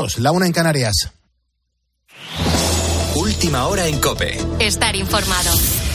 todos, 1:00 en Canarias. Última hora en COPE. Estar informado.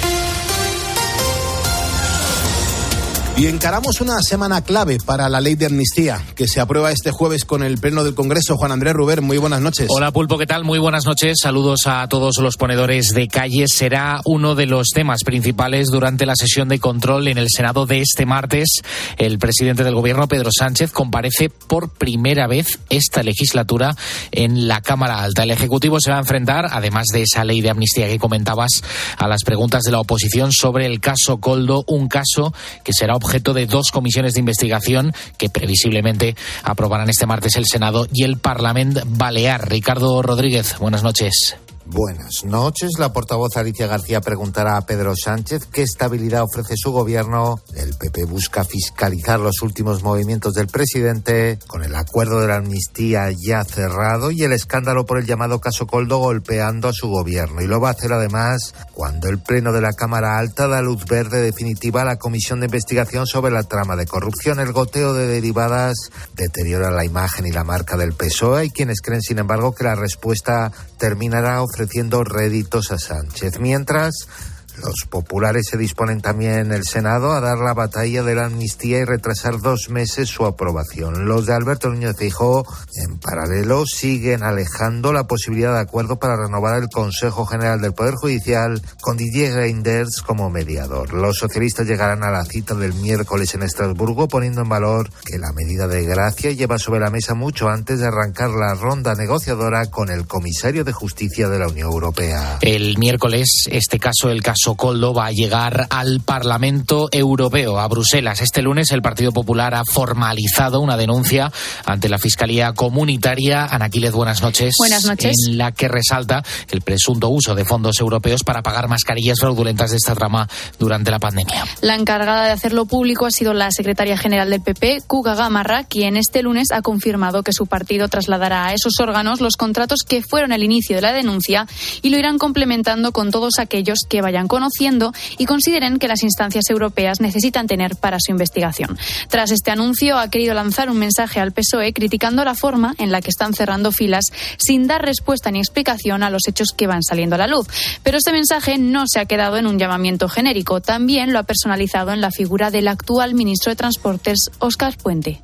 Y encaramos una semana clave para la ley de amnistía, que se aprueba este jueves con el Pleno del Congreso. Juan Andrés Ruber, muy buenas noches. Hola Pulpo, ¿qué tal? Muy buenas noches. Saludos a todos los ponedores de calles. Será uno de los temas principales durante la sesión de control en el Senado de este martes. El presidente del Gobierno, Pedro Sánchez, comparece por primera vez esta legislatura en la Cámara Alta. El Ejecutivo se va a enfrentar, además de esa ley de amnistía que comentabas, a las preguntas de la oposición sobre el caso Koldo, un caso que será objeto de 2 comisiones de investigación que previsiblemente aprobarán este martes el Senado y el Parlamento Balear. Ricardo Rodríguez, buenas noches. Buenas noches. La portavoz Alicia García preguntará a Pedro Sánchez qué estabilidad ofrece su gobierno. El PP busca fiscalizar los últimos movimientos del presidente, con el acuerdo de la amnistía ya cerrado y el escándalo por el llamado caso Koldo golpeando a su gobierno. Y lo va a hacer además cuando el Pleno de la Cámara Alta da luz verde definitiva a la comisión de investigación sobre la trama de corrupción. El goteo de derivadas deteriora la imagen y la marca del PSOE. Hay quienes creen, sin embargo, que la respuesta terminará ofreciendo réditos a Sánchez. Mientras, los populares se disponen también en el Senado a dar la batalla de la amnistía y retrasar 2 meses su aprobación. Los de Alberto Núñez Feijóo, en paralelo, siguen alejando la posibilidad de acuerdo para renovar el Consejo General del Poder Judicial con Didier Reynders como mediador. Los socialistas llegarán a la cita del miércoles en Estrasburgo, poniendo en valor que la medida de gracia lleva sobre la mesa mucho antes de arrancar la ronda negociadora con el comisario de Justicia de la Unión Europea. El miércoles, el caso Koldo va a llegar al Parlamento Europeo, a Bruselas. Este lunes el Partido Popular ha formalizado una denuncia ante la Fiscalía Comunitaria. Ana Quílez, buenas noches. Buenas noches. En la que resalta el presunto uso de fondos europeos para pagar mascarillas fraudulentas de esta trama durante la pandemia. La encargada de hacerlo público ha sido la secretaria general del PP, Cuca Gamarra, quien este lunes ha confirmado que su partido trasladará a esos órganos los contratos que fueron el inicio de la denuncia y lo irán complementando con todos aquellos que vayan conociendo y consideren que las instancias europeas necesitan tener para su investigación. Tras este anuncio, ha querido lanzar un mensaje al PSOE criticando la forma en la que están cerrando filas sin dar respuesta ni explicación a los hechos que van saliendo a la luz. Pero este mensaje no se ha quedado en un llamamiento genérico, también lo ha personalizado en la figura del actual ministro de Transportes, Óscar Puente.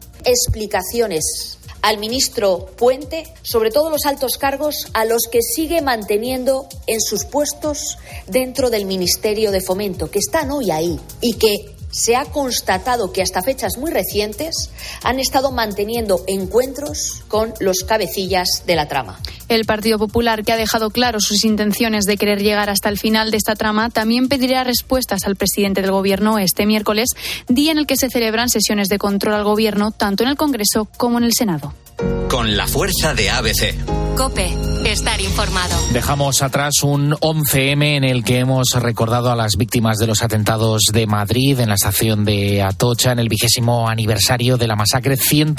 Explicaciones al ministro Puente sobre todos los altos cargos a los que sigue manteniendo en sus puestos dentro del Ministerio de Fomento, que están hoy ahí y que se ha constatado que hasta fechas muy recientes han estado manteniendo encuentros con los cabecillas de la trama. El Partido Popular, que ha dejado claro sus intenciones de querer llegar hasta el final de esta trama, también pedirá respuestas al presidente del Gobierno este miércoles, día en el que se celebran sesiones de control al Gobierno, tanto en el Congreso como en el Senado. Con la fuerza de ABC. COPE. Estar informado. Dejamos atrás un 11M en el que hemos recordado a las víctimas de los atentados de Madrid, en la estación de Atocha, en el 20º aniversario de la masacre.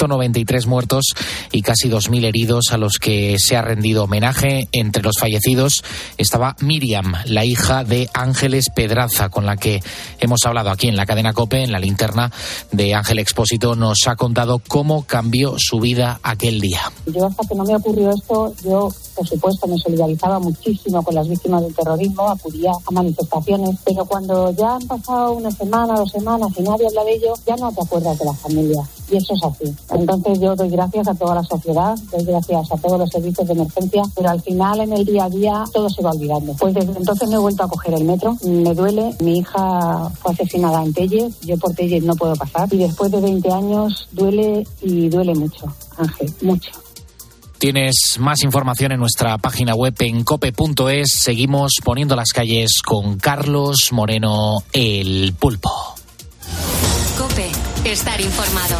193 muertos y casi 2.000 heridos a los que se ha rendido homenaje. Entre los fallecidos estaba Miriam, la hija de Ángeles Pedraza, con la que hemos hablado aquí en la cadena COPE, en la linterna de Ángel Expósito. Nos ha contado cómo cambió su vida aquel día. Yo, hasta que no me ocurrió esto, yo, por supuesto, me solidarizaba muchísimo con las víctimas del terrorismo, acudía a manifestaciones, pero cuando ya han pasado una semana, 2 semanas y nadie habla de ello, ya no te acuerdas de la familia. Y eso es así. Entonces yo doy gracias a toda la sociedad, doy gracias a todos los servicios de emergencia, pero al final, en el día a día, todo se va olvidando. Pues desde entonces no he vuelto a coger el metro, me duele. Mi hija fue asesinada en Tellez, yo por Tellez no puedo pasar, y después de 20 años duele, y duele mucho, Ángel, mucho. Tienes más información en nuestra página web en cope.es. Seguimos poniendo las calles con Carlos Moreno, el Pulpo. COPE. Estar informado.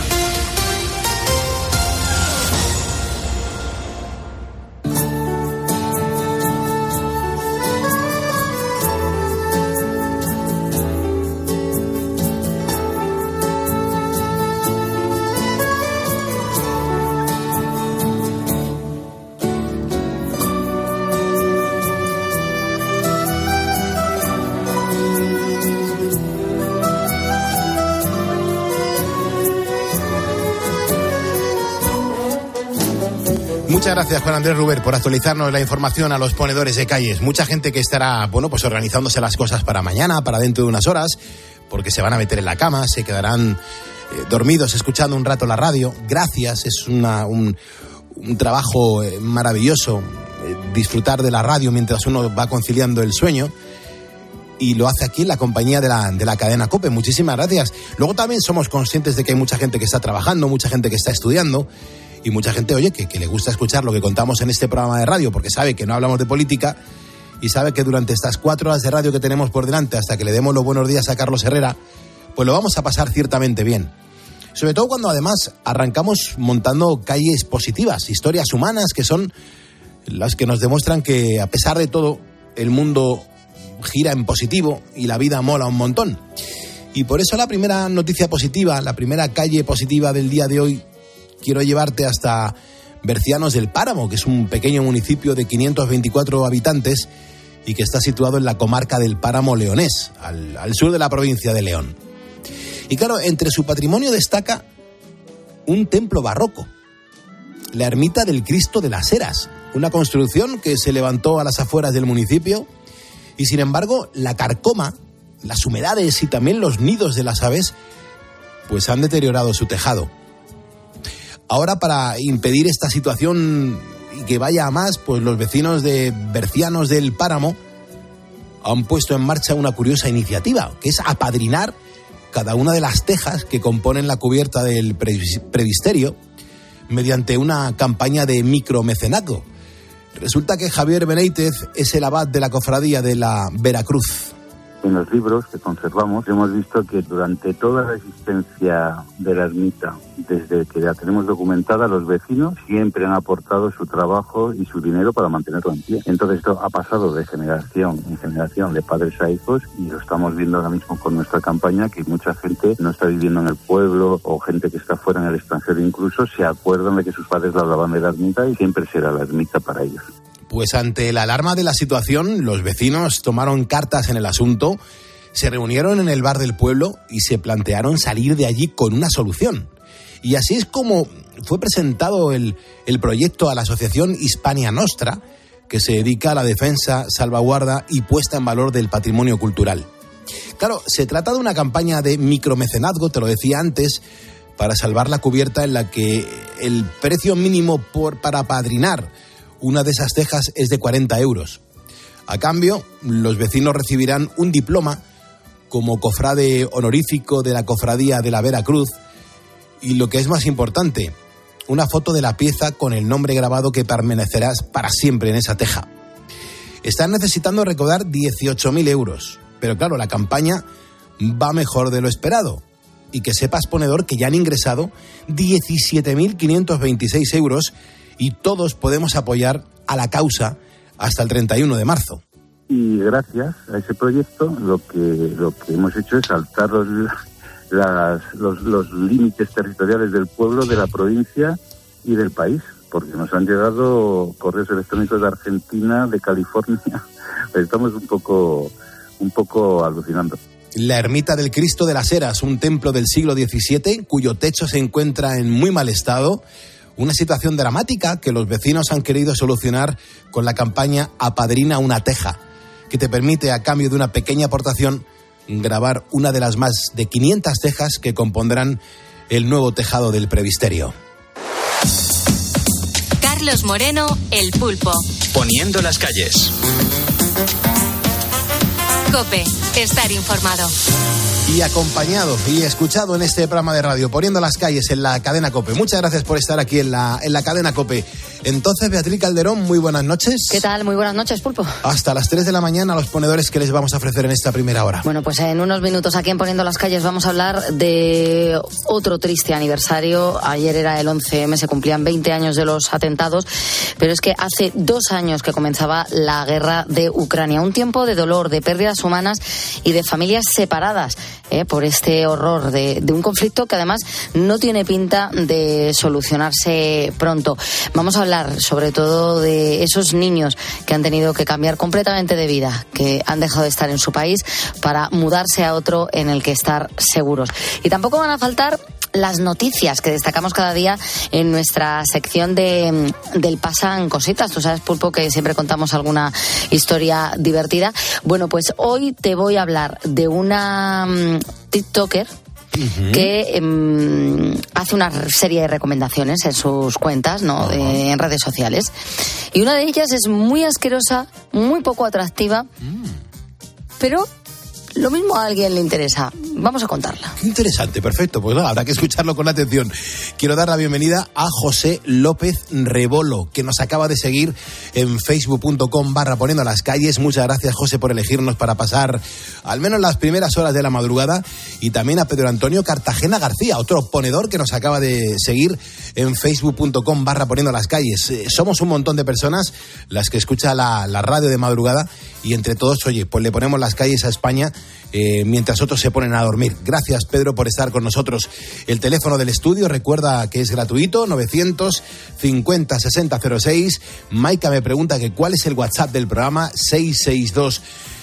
Muchas gracias, Juan Andrés Ruber, por actualizarnos la información a los ponedores de calles. Mucha gente que estará, pues organizándose las cosas para mañana, para dentro de unas horas, porque se van a meter en la cama, se quedarán dormidos escuchando un rato la radio. Gracias, es un trabajo maravilloso, disfrutar de la radio mientras uno va conciliando el sueño. Y lo hace aquí en la compañía de la cadena COPE. Muchísimas gracias. Luego también somos conscientes de que hay mucha gente que está trabajando, mucha gente que está estudiando y mucha gente, oye, que le gusta escuchar lo que contamos en este programa de radio porque sabe que no hablamos de política y sabe que durante estas 4 horas de radio que tenemos por delante, hasta que le demos los buenos días a Carlos Herrera, pues lo vamos a pasar ciertamente bien. Sobre todo cuando además arrancamos montando calles positivas, historias humanas que son las que nos demuestran que a pesar de todo el mundo gira en positivo y la vida mola un montón. Y por eso la primera noticia positiva, la primera calle positiva del día de hoy, quiero llevarte hasta Bercianos del Páramo, que es un pequeño municipio de 524 habitantes y que está situado en la comarca del Páramo leonés, al sur de la provincia de León. Y claro, entre su patrimonio destaca un templo barroco, la ermita del Cristo de las Heras, una construcción que se levantó a las afueras del municipio y sin embargo la carcoma, las humedades y también los nidos de las aves pues han deteriorado su tejado. Ahora, para impedir esta situación y que vaya a más, pues los vecinos de Bercianos del Páramo han puesto en marcha una curiosa iniciativa, que es apadrinar cada una de las tejas que componen la cubierta del presbiterio mediante una campaña de micromecenazgo. Resulta que Javier Benítez es el abad de la cofradía de la Veracruz. En los libros que conservamos hemos visto que durante toda la existencia de la ermita, desde que la tenemos documentada, los vecinos siempre han aportado su trabajo y su dinero para mantenerlo en pie. Entonces esto ha pasado de generación en generación, de padres a hijos, y lo estamos viendo ahora mismo con nuestra campaña, que mucha gente no está viviendo en el pueblo o gente que está fuera en el extranjero incluso se acuerdan de que sus padres la hablaban de la ermita y siempre será la ermita para ellos. Pues ante la alarma de la situación, los vecinos tomaron cartas en el asunto, se reunieron en el bar del pueblo y se plantearon salir de allí con una solución. Y así es como fue presentado el proyecto a la asociación Hispania Nostra, que se dedica a la defensa, salvaguarda y puesta en valor del patrimonio cultural. Claro, se trata de una campaña de micromecenazgo, te lo decía antes, para salvar la cubierta en la que el precio mínimo para apadrinar una de esas tejas es de 40 euros. A cambio, los vecinos recibirán un diploma como cofrade honorífico de la cofradía de la Veracruz y, lo que es más importante, una foto de la pieza con el nombre grabado que permanecerá para siempre en esa teja. Están necesitando recaudar 18.000 euros, pero claro, la campaña va mejor de lo esperado. Y que sepas, ponedor, que ya han ingresado 17.526 euros y todos podemos apoyar a la causa hasta el 31 de marzo. Y gracias a ese proyecto lo que hemos hecho es saltar los límites territoriales del pueblo, de la provincia y del país, porque nos han llegado correos electrónicos de Argentina, de California. Estamos un poco alucinando. La ermita del Cristo de las Heras, un templo del siglo XVII cuyo techo se encuentra en muy mal estado. Una situación dramática que los vecinos han querido solucionar con la campaña Apadrina una teja, que te permite, a cambio de una pequeña aportación, grabar una de las más de 500 tejas que compondrán el nuevo tejado del presbiterio. Carlos Moreno, El Pulpo. Poniendo las calles. COPE, estar informado. Y acompañado y escuchado en este programa de radio, Poniendo las calles en la cadena COPE. Muchas gracias por estar aquí en la cadena COPE. Entonces, Beatriz Calderón, muy buenas noches. ¿Qué tal? Muy buenas noches, Pulpo. Hasta las 3 de la mañana, los ponedores que les vamos a ofrecer en esta primera hora. Bueno, pues en unos minutos aquí en Poniendo las calles vamos a hablar de otro triste aniversario. Ayer era el 11M, se cumplían 20 años de los atentados, pero es que hace 2 años que comenzaba la guerra de Ucrania. Un tiempo de dolor, de pérdidas humanas y de familias separadas por este horror de un conflicto que además no tiene pinta de solucionarse pronto. Vamos a hablar sobre todo de esos niños que han tenido que cambiar completamente de vida, que han dejado de estar en su país para mudarse a otro en el que estar seguros. Y tampoco van a faltar las noticias que destacamos cada día en nuestra sección del Pasan Cositas. Tú sabes, Pulpo, que siempre contamos alguna historia divertida. Bueno, pues hoy te voy a hablar de una TikToker que hace una serie de recomendaciones en sus cuentas, ¿no? En redes sociales. Y una de ellas es muy asquerosa, muy poco atractiva, pero lo mismo a alguien le interesa. Vamos a contarla. Qué interesante, perfecto. Pues habrá que escucharlo con atención. Quiero dar la bienvenida a José López Rebolo, que nos acaba de seguir en facebook.com/poniendo las calles. Muchas gracias, José, por elegirnos para pasar al menos las primeras horas de la madrugada. Y también a Pedro Antonio Cartagena García, otro ponedor que nos acaba de seguir en facebook.com/poniendo las calles. Somos un montón de personas las que escucha la radio de madrugada y entre todos, oye, pues le ponemos las calles a España mientras otros se ponen a dormir. Gracias, Pedro, por estar con nosotros. El teléfono del estudio, recuerda que es gratuito, 950-6006. Maika me pregunta que cuál es el WhatsApp del programa, 662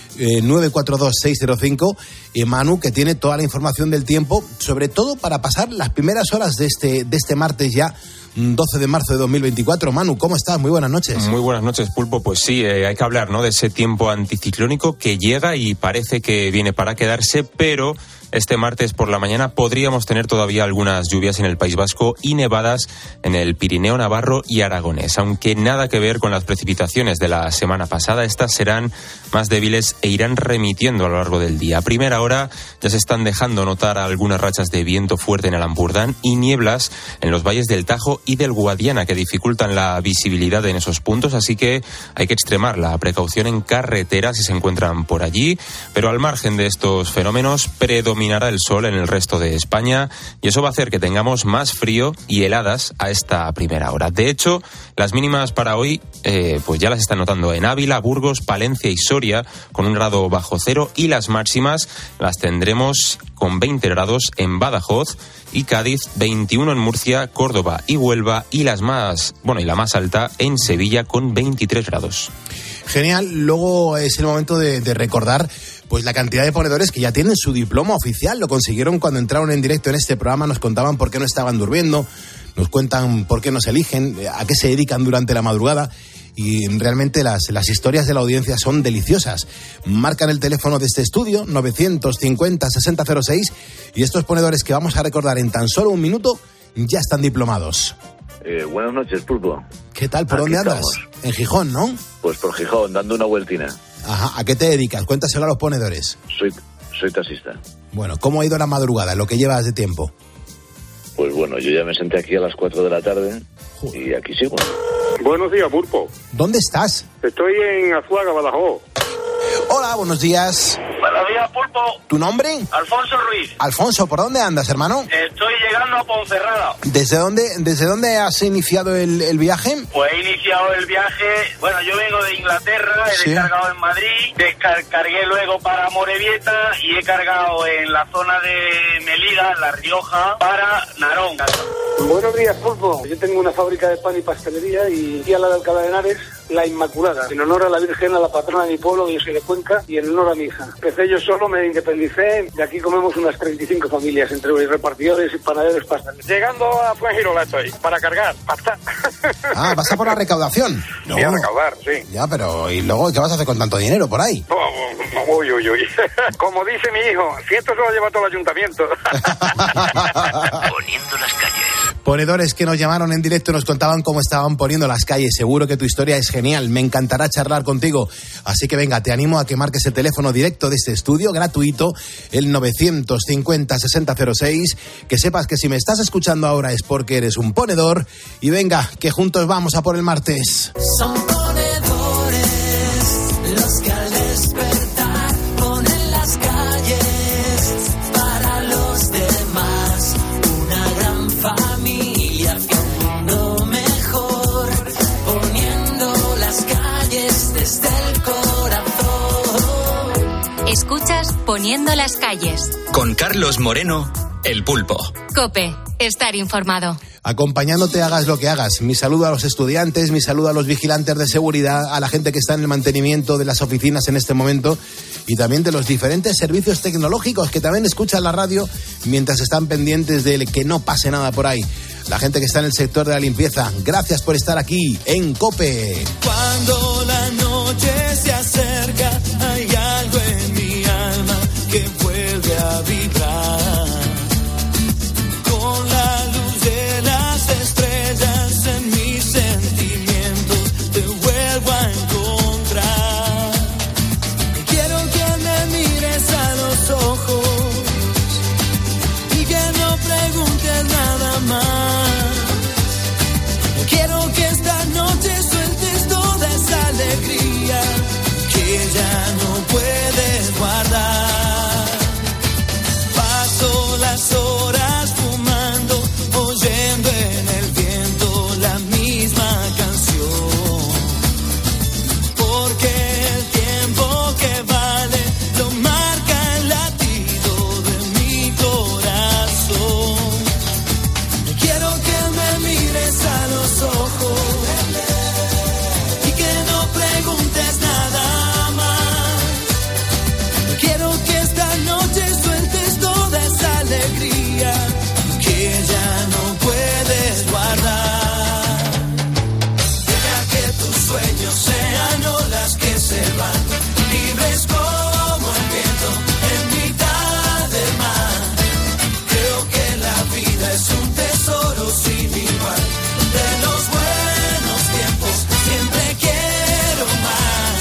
942-605. Manu, que tiene toda la información del tiempo, sobre todo para pasar las primeras horas de este martes ya, 12 de marzo de 2024. Manu, ¿cómo estás? Muy buenas noches. Muy buenas noches, Pulpo. Pues sí, hay que hablar, ¿no?, de ese tiempo anticiclónico que llega y parece que viene para quedarse, pero este martes por la mañana podríamos tener todavía algunas lluvias en el País Vasco y nevadas en el Pirineo Navarro y Aragonés. Aunque nada que ver con las precipitaciones de la semana pasada, estas serán más débiles e irán remitiendo a lo largo del día. A primera hora ya se están dejando notar algunas rachas de viento fuerte en el Ampurdán y nieblas en los valles del Tajo y del Guadiana que dificultan la visibilidad en esos puntos, así que hay que extremar la precaución en carreteras si se encuentran por allí. Pero al margen de estos fenómenos predominará el sol en el resto de España y eso va a hacer que tengamos más frío y heladas a esta primera hora. De hecho, las mínimas para hoy pues ya las están notando en Ávila, Burgos, Palencia y Soria con 1 grado bajo cero, y las máximas las tendremos con 20 grados en Badajoz y Cádiz, 21 en Murcia, Córdoba y Huelva, y la más alta en Sevilla con 23 grados. Genial. Luego es el momento de recordar pues la cantidad de ponedores que ya tienen su diploma oficial. Lo consiguieron cuando entraron en directo en este programa, nos contaban por qué no estaban durmiendo, nos cuentan por qué nos eligen, a qué se dedican durante la madrugada. Y realmente las historias de la audiencia son deliciosas. Marcan el teléfono de este estudio, 950-6006, y estos ponedores que vamos a recordar en tan solo un minuto ya están diplomados. Buenas noches, Pulpo. ¿Qué tal? ¿Por dónde andas? En Gijón, ¿no? Pues por Gijón, dando una vueltina. Ajá. ¿A qué te dedicas? Cuéntaselo a los ponedores. Soy taxista. Bueno, ¿cómo ha ido la madrugada, lo que llevas de tiempo? Pues bueno, yo ya me senté aquí a las 4 de la tarde y aquí sigo. Buenos días, Pulpo. ¿Dónde estás? Estoy en Azuaga, Badajoz. Hola, buenos días. Buenos días, Pulpo. ¿Tu nombre? Alfonso Ruiz. Alfonso, ¿por dónde andas, hermano? Estoy llegando a Ponferrada. ¿Desde dónde has iniciado el viaje? Pues he iniciado el viaje, bueno, yo vengo de Inglaterra, he descargado en Madrid, descargué luego para Morevieta y he cargado en la zona de Melilla, La Rioja, para Narón. Buenos días, Pulpo. Yo tengo una fábrica de pan y pastelería y aquí a la de Alcalá de Henares, La Inmaculada, en honor a la Virgen, a la patrona de mi pueblo, yo soy de Cuenca, y en honor a mi hija. Empecé yo solo, me independicé, y aquí comemos unas 35 familias, entre repartidores y panaderos pasteleros. Llegando a Fuengirola estoy, para cargar, pasta. Ah, ¿vas a por la recaudación? No. Sí, a recaudar, sí. Ya, pero ¿y luego qué vas a hacer con tanto dinero por ahí? Uy. Como dice mi hijo, si esto se lo lleva todo el ayuntamiento. Poniendo las calles. Ponedores que nos llamaron en directo y nos contaban cómo estaban poniendo las calles. Seguro que tu historia es genial, me encantará charlar contigo. Así que venga, te animo a que marques el teléfono directo de este estudio, gratuito, el 950-6006. Que sepas que si me estás escuchando ahora es porque eres un ponedor. Y venga, que juntos vamos a por el martes. Son ponedores los que al despertar ponen las calles para los demás. Una gran familia hacia un mundo mejor, poniendo las calles desde el corazón. Escuchas Poniendo las calles. Con Carlos Moreno, El Pulpo. COPE. Estar informado. Acompañándote, hagas lo que hagas. Mi saludo a los estudiantes, mi saludo a los vigilantes de seguridad, a la gente que está en el mantenimiento de las oficinas en este momento y también de los diferentes servicios tecnológicos que también escuchan la radio mientras están pendientes de que no pase nada por ahí. La gente que está en el sector de la limpieza, gracias por estar aquí en COPE. Cuando la noche se acerca, hay algo en mi alma que vuelve a vibrar. Con la luz de las estrellas en mis sentimientos te vuelvo a encontrar. Quiero que me mires a los ojos y que no preguntes nada más. Quiero que esta noche sueltes toda esa alegría que ya no puedes guardar. Paso las horas fumando, oyendo en el viento la misma canción. Porque el tiempo que vale lo marca el latido de mi corazón. Quiero que me mires a los ojos y que no preguntes nada más. Quiero que esta noche sueltes toda esa alegría que ya no puedes guardar. Deja que tus sueños sean olas que se van, libres como el viento en mitad del mar. Creo que la vida es un tesoro sin igual. De los buenos tiempos siempre quiero más.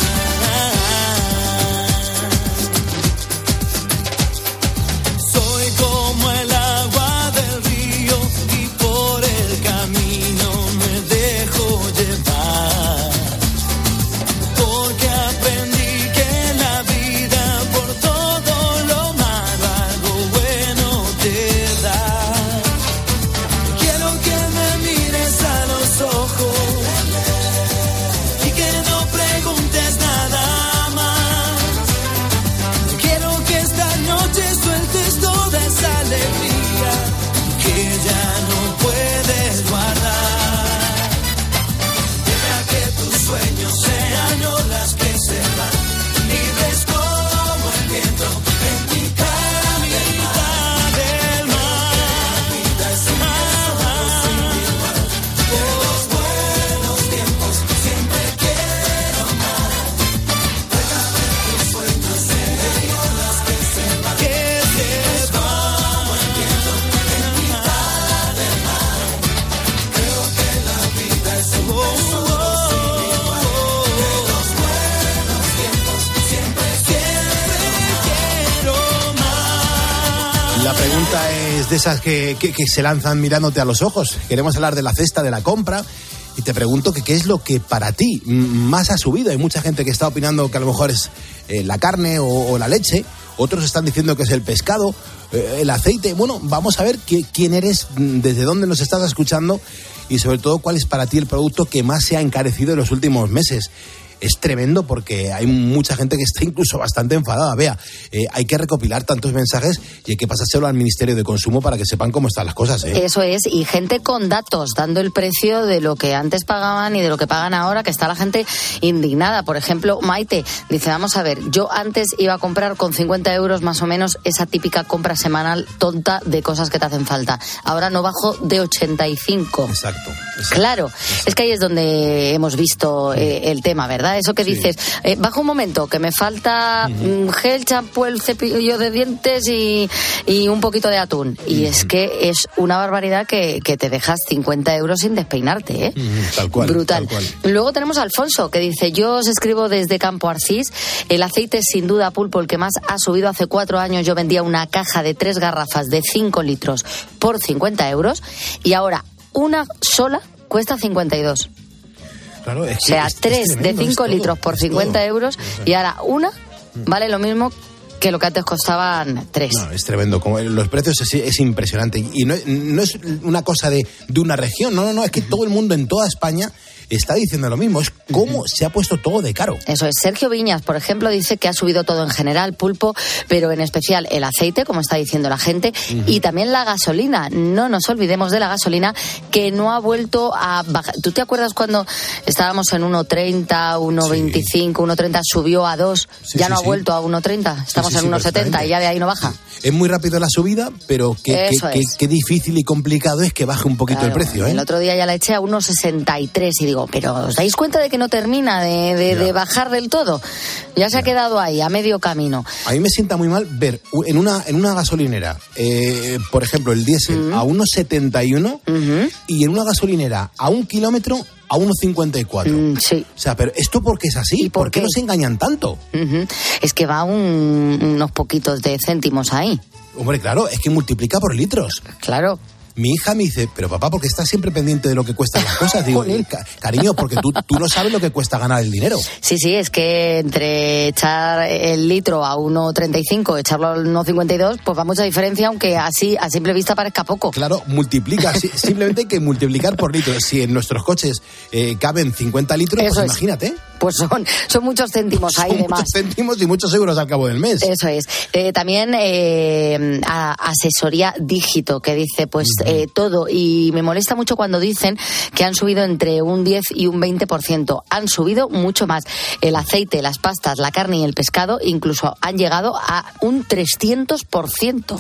Soy como el agua del río y por el camino me dejo llevar. Porque aprendí que la vida por todo lo malo algo bueno te da. Quiero que me mires a los ojos y que no preguntes nada más. Quiero que esta noche sueltes toda esa alegría que ya no puedes guardar. Deja que tus sueños sean olas que se van, libres como el viento en mitad del mar. La vida es un tesoro sin igual. De los buenos tiempos siempre quiero más. Deja que tus sueños sean olas que se van, libres como el viento en mitad del mar. Creo que la vida es un tesoro sin igual. De los buenos tiempos siempre quiero más. La pregunta es de esas que se lanzan mirándote a los ojos. Queremos hablar de la cesta de la compra y te pregunto que qué es lo que para ti más ha subido. Hay mucha gente que está opinando que a lo mejor es la carne o la leche. Otros están diciendo que es el pescado, el aceite. Bueno, vamos a ver quién eres, desde dónde nos estás escuchando y sobre todo cuál es para ti el producto que más se ha encarecido en los últimos meses. Es tremendo porque hay mucha gente que está incluso bastante enfadada. Vea, hay que recopilar tantos mensajes y hay que pasárselo al Ministerio de Consumo para que sepan cómo están las cosas. Eso es, y gente con datos, dando el precio de lo que antes pagaban y de lo que pagan ahora, que está la gente indignada. Por ejemplo, Maite dice, vamos a ver, yo antes iba a comprar con 50 euros más o menos esa típica compra semanal tonta de cosas que te hacen falta. Ahora no bajo de 85. Exacto. Claro, es que ahí es donde hemos visto el tema, ¿verdad? Eso que dices, baja un momento, que me falta gel, champú, el cepillo de dientes y un poquito de atún. Y es que es una barbaridad que te dejas 50 euros sin despeinarte, ¿eh? Tal cual. Brutal. Tal cual. Luego tenemos a Alfonso, que dice, yo os escribo desde Campo Arcís, el aceite es sin duda, Pulpo, el que más ha subido. Hace 4 años yo vendía una caja de 3 garrafas de 5 litros por 50 euros y ahora una sola cuesta 52. Claro, es que o sea, 3 de 5 litros por 50 euros y ahora una vale lo mismo que lo que antes costaban 3. No, es tremendo. Como los precios es impresionante. Y no es una cosa de una región. No, es que todo el mundo en toda España está diciendo lo mismo. Es cómo se ha puesto todo de caro. Eso es. Sergio Viñas, por ejemplo, dice que ha subido todo en general, pulpo, pero en especial el aceite, como está diciendo la gente, y también la gasolina. No nos olvidemos de la gasolina, que no ha vuelto a bajar. ¿Tú te acuerdas cuando estábamos en 1,30, 1,25, 1,30, subió a 2, ya no ha vuelto a 1,30? Estamos en 1,70 y ya de ahí no baja. Es muy rápido la subida, pero qué difícil y complicado es que baje un poquito el precio, ¿eh? El otro día ya la eché a 1,63 y digo, pero ¿os dais cuenta de que no termina de bajar del todo? Ya se ha quedado ahí, a medio camino. A mí me sienta muy mal ver en una gasolinera, por ejemplo, el diésel a 1,71 y en una gasolinera a 1 kilómetro a 1,54. Sí. O sea, pero ¿esto por qué es así? ¿Por qué nos engañan tanto? Es que va unos poquitos de céntimos ahí. Hombre, claro, es que multiplica por litros. Claro. Mi hija me dice, pero papá, ¿por qué estás siempre pendiente de lo que cuestan las cosas? Digo, cariño, porque tú no sabes lo que cuesta ganar el dinero. Sí, es que entre echar el litro a 1,35, echarlo a 1,52, pues va mucha diferencia, aunque así a simple vista parezca poco. Claro, multiplica, simplemente hay que multiplicar por litro. Si en nuestros coches caben 50 litros, pues imagínate. Pues son muchos céntimos ahí de más. Muchos céntimos y muchos euros al cabo del mes. Eso es. También asesoría dígito, que dice pues todo. Y me molesta mucho cuando dicen que han subido entre un 10 y un 20%. Han subido mucho más. El aceite, las pastas, la carne y el pescado incluso han llegado a un 300%.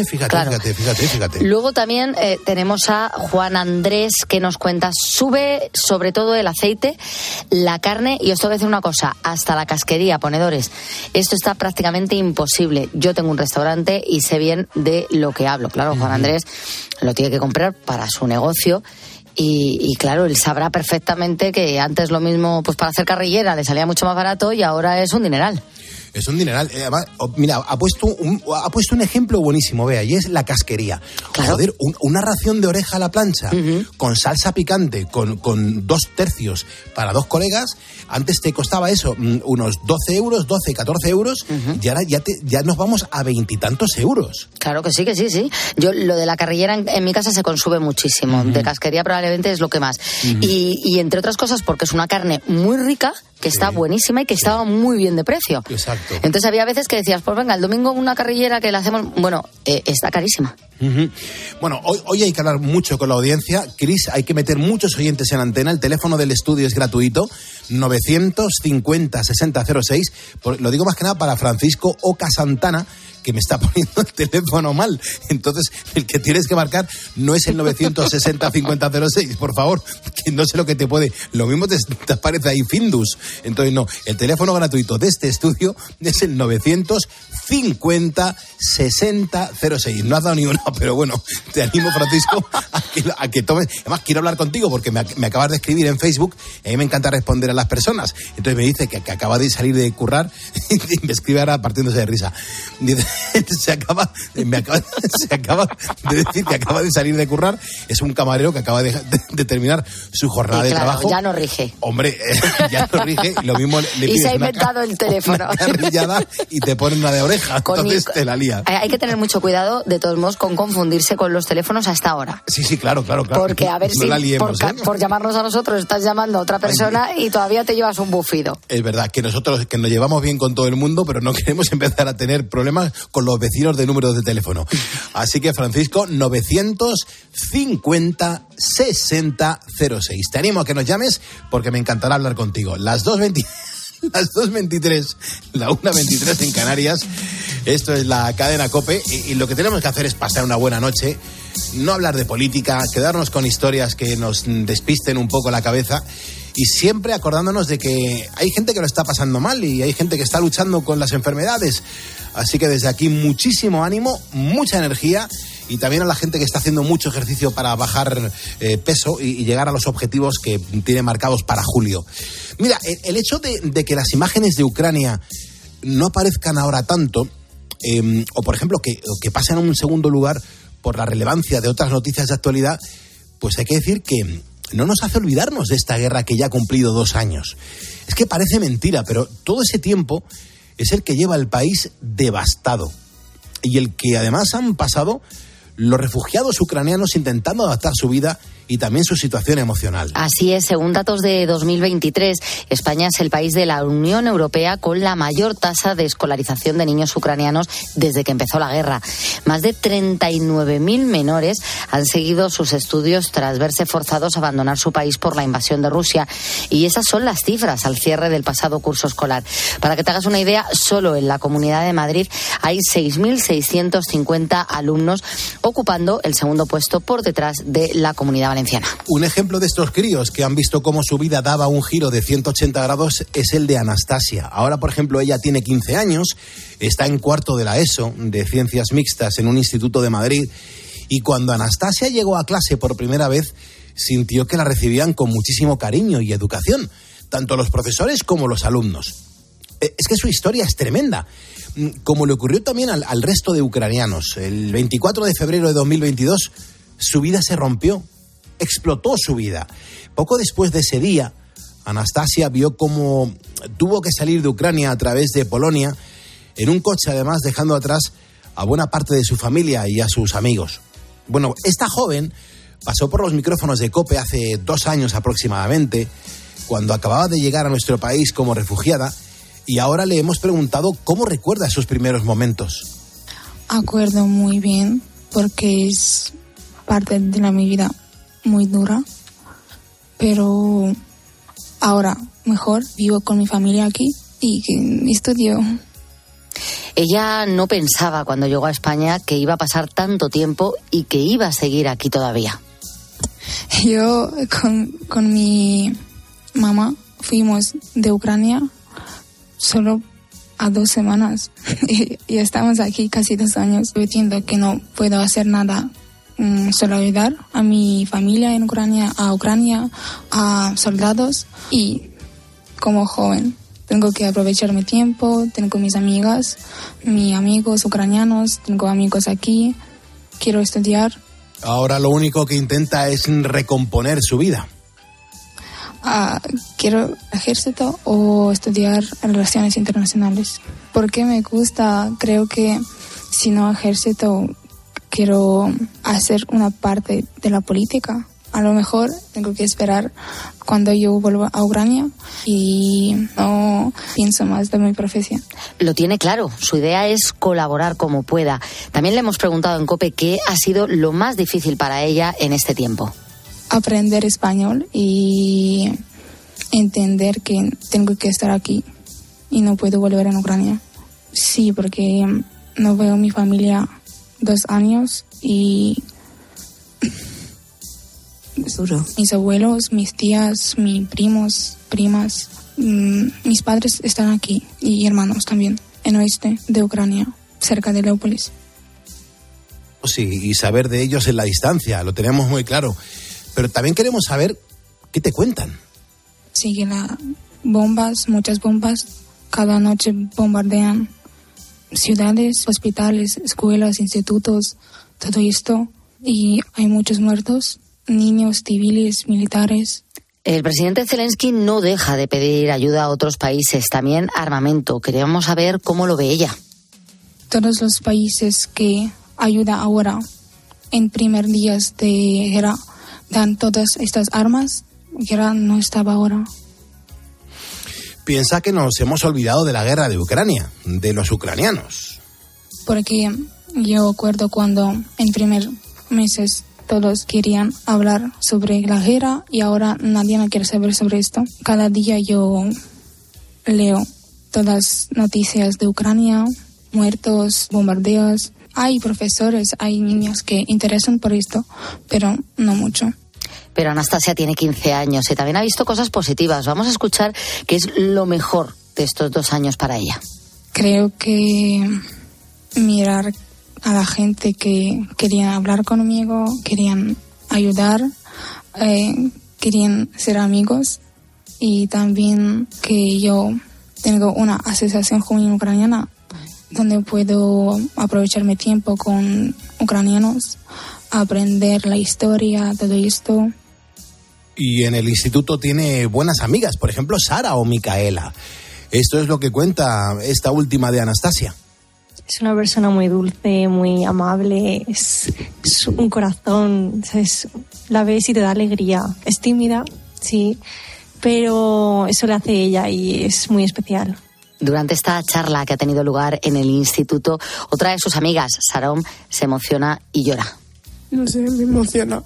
Fíjate. Luego también tenemos a Juan Andrés, que nos cuenta, sube sobre todo el aceite, la carne, y os tengo que decir una cosa, hasta la casquería, ponedores. Esto está prácticamente imposible. Yo tengo un restaurante y sé bien de lo que hablo. Claro, Juan Andrés lo tiene que comprar para su negocio. Y claro, él sabrá perfectamente que antes lo mismo, pues para hacer carrillera le salía mucho más barato y ahora es un dineral. Es un dineral. Además, mira, ha puesto un ejemplo buenísimo, vea, y es la casquería. Claro. Joder, una ración de oreja a la plancha con salsa picante, con 2 tercios para 2 colegas. Antes te costaba eso, unos 12 euros, 12, 14 euros, y ahora ya nos vamos a 20 y tantos euros. Claro que sí. Yo, lo de la carrillera en mi casa se consume muchísimo. De casquería probablemente es lo que más. Y entre otras cosas porque es una carne muy rica, que está buenísima y que estaba muy bien de precio. Exacto. Entonces había veces que decías, pues venga, el domingo una carrillera que la hacemos, bueno, está carísima. Bueno, hoy hay que hablar mucho con la audiencia. Cris, hay que meter muchos oyentes en antena. El teléfono del estudio es gratuito, 950-6006. Lo digo más que nada para Francisco Oca Santana, que me está poniendo el teléfono mal. Entonces, el que tienes que marcar no es el 960-5006, por favor, que no sé lo que te puede... Lo mismo te aparece ahí Findus. Entonces, no, el teléfono gratuito de este estudio es el 950-6006. No has dado ni una, pero bueno, te animo, Francisco, a que tomes... Además, quiero hablar contigo porque me acabas de escribir en Facebook y a mí me encanta responder a las personas. Entonces me dice que acaba de salir de currar y me escribe ahora partiéndose de risa. Dice... Se acaba de decir que acaba de salir de currar. Es un camarero que acaba de terminar su jornada de trabajo. Ya no rige. Hombre, ya no rige. Lo mismo le pides y se ha inventado el teléfono. Una carrillada y te ponen una de oreja. Entonces te la lía. Hay que tener mucho cuidado, de todos modos, con confundirse con los teléfonos hasta ahora. Sí, claro. Porque a ver, no si por llamarnos a nosotros estás llamando a otra persona y todavía te llevas un bufido. Es verdad que nosotros que nos llevamos bien con todo el mundo, pero no queremos empezar a tener problemas con los vecinos de números de teléfono. Así que, Francisco, 950-6006. Te animo a que nos llames porque me encantará hablar contigo. Las 2:23, la 1:23 en Canarias. Esto es la cadena COPE y lo que tenemos que hacer es pasar una buena noche, no hablar de política, quedarnos con historias que nos despisten un poco la cabeza. Y siempre acordándonos de que hay gente que lo está pasando mal y hay gente que está luchando con las enfermedades. Así que desde aquí muchísimo ánimo, mucha energía y también a la gente que está haciendo mucho ejercicio para bajar peso y llegar a los objetivos que tiene marcados para julio. Mira, el hecho de que las imágenes de Ucrania no aparezcan ahora tanto, o por ejemplo que pasen a un segundo lugar por la relevancia de otras noticias de actualidad, pues hay que decir que no nos hace olvidarnos de esta guerra que ya ha cumplido 2 años. Es que parece mentira, pero todo ese tiempo es el que lleva el país devastado y el que además han pasado los refugiados ucranianos intentando adaptar su vida y también su situación emocional. Así es, según datos de 2023, España es el país de la Unión Europea con la mayor tasa de escolarización de niños ucranianos desde que empezó la guerra. Más de 39.000 menores han seguido sus estudios tras verse forzados a abandonar su país por la invasión de Rusia. Y esas son las cifras al cierre del pasado curso escolar. Para que te hagas una idea, solo en la Comunidad de Madrid hay 6.650 alumnos, ocupando el segundo puesto por detrás de la Comunidad Valenciana. Un ejemplo de estos críos que han visto cómo su vida daba un giro de 180 grados es el de Anastasia. Ahora, por ejemplo, ella tiene 15 años, está en cuarto de la ESO, de Ciencias Mixtas, en un instituto de Madrid, y cuando Anastasia llegó a clase por primera vez, sintió que la recibían con muchísimo cariño y educación, tanto los profesores como los alumnos. Es que su historia es tremenda, como le ocurrió también al resto de ucranianos. El 24 de febrero de 2022, su vida se rompió. Explotó su vida. Poco después de ese día, Anastasia vio cómo tuvo que salir de Ucrania a través de Polonia, en un coche además, dejando atrás a buena parte de su familia y a sus amigos. Bueno, esta joven pasó por los micrófonos de COPE hace 2 años aproximadamente, cuando acababa de llegar a nuestro país como refugiada, y ahora le hemos preguntado cómo recuerda sus primeros momentos. Acuerdo muy bien, porque es parte de mi vida muy dura, pero ahora mejor vivo con mi familia aquí y estudio. Ella no pensaba cuando llegó a España que iba a pasar tanto tiempo y que iba a seguir aquí todavía. Yo con mi mamá fuimos de Ucrania solo a 2 semanas y estamos aquí casi 2 años. Yo entiendo que no puedo hacer nada, solo ayudar a mi familia en Ucrania, a soldados, y como joven tengo que aprovechar mi tiempo. Tengo mis amigas, mis amigos ucranianos, tengo amigos aquí, quiero estudiar. Ahora lo único que intenta es recomponer su vida. Quiero ejército o estudiar relaciones internacionales. Porque me gusta, creo que si no ejército, quiero hacer una parte de la política. A lo mejor tengo que esperar cuando yo vuelva a Ucrania y no pienso más de mi profesión. Lo tiene claro, su idea es colaborar como pueda. También le hemos preguntado en COPE qué ha sido lo más difícil para ella en este tiempo. Aprender español y entender que tengo que estar aquí y no puedo volver a Ucrania. Sí, porque no veo a mi familia 2 años y mis abuelos, mis tías, mis primos, primas, mis padres están aquí y hermanos también, en oeste de Ucrania, cerca de Leópolis. Sí, y saber de ellos en la distancia, lo tenemos muy claro. Pero también queremos saber qué te cuentan. Siguen bombas, muchas bombas. Cada noche bombardean ciudades, hospitales, escuelas, institutos, todo esto. Y hay muchos muertos, niños, civiles, militares. El presidente Zelensky no deja de pedir ayuda a otros países, también armamento. Queríamos saber cómo lo ve ella. Todos los países que ayudan ahora en primer días de guerra dan todas estas armas. Guerra no estaba ahora. Piensa que nos hemos olvidado de la guerra de Ucrania, de los ucranianos. Porque yo recuerdo cuando en primer meses todos querían hablar sobre la guerra y ahora nadie quiere saber sobre esto. Cada día yo leo todas las noticias de Ucrania, muertos, bombardeos. Hay profesores, hay niños que interesan por esto, pero no mucho. Pero Anastasia tiene 15 años y también ha visto cosas positivas. Vamos a escuchar qué es lo mejor de estos 2 años para ella. Creo que mirar a la gente que querían hablar conmigo, querían ayudar, querían ser amigos, y también que yo tengo una asociación juvenil ucraniana donde puedo aprovechar mi tiempo con ucranianos, aprender la historia, todo esto. Y en el instituto tiene buenas amigas, por ejemplo, Sara o Micaela. Esto es lo que cuenta esta última de Anastasia. Es una persona muy dulce, muy amable, es un corazón, ¿sabes? La ves y te da alegría. Es tímida, sí, pero eso le hace ella y es muy especial. Durante esta charla que ha tenido lugar en el instituto, otra de sus amigas, Sarom, se emociona y llora. No sé, me emociona.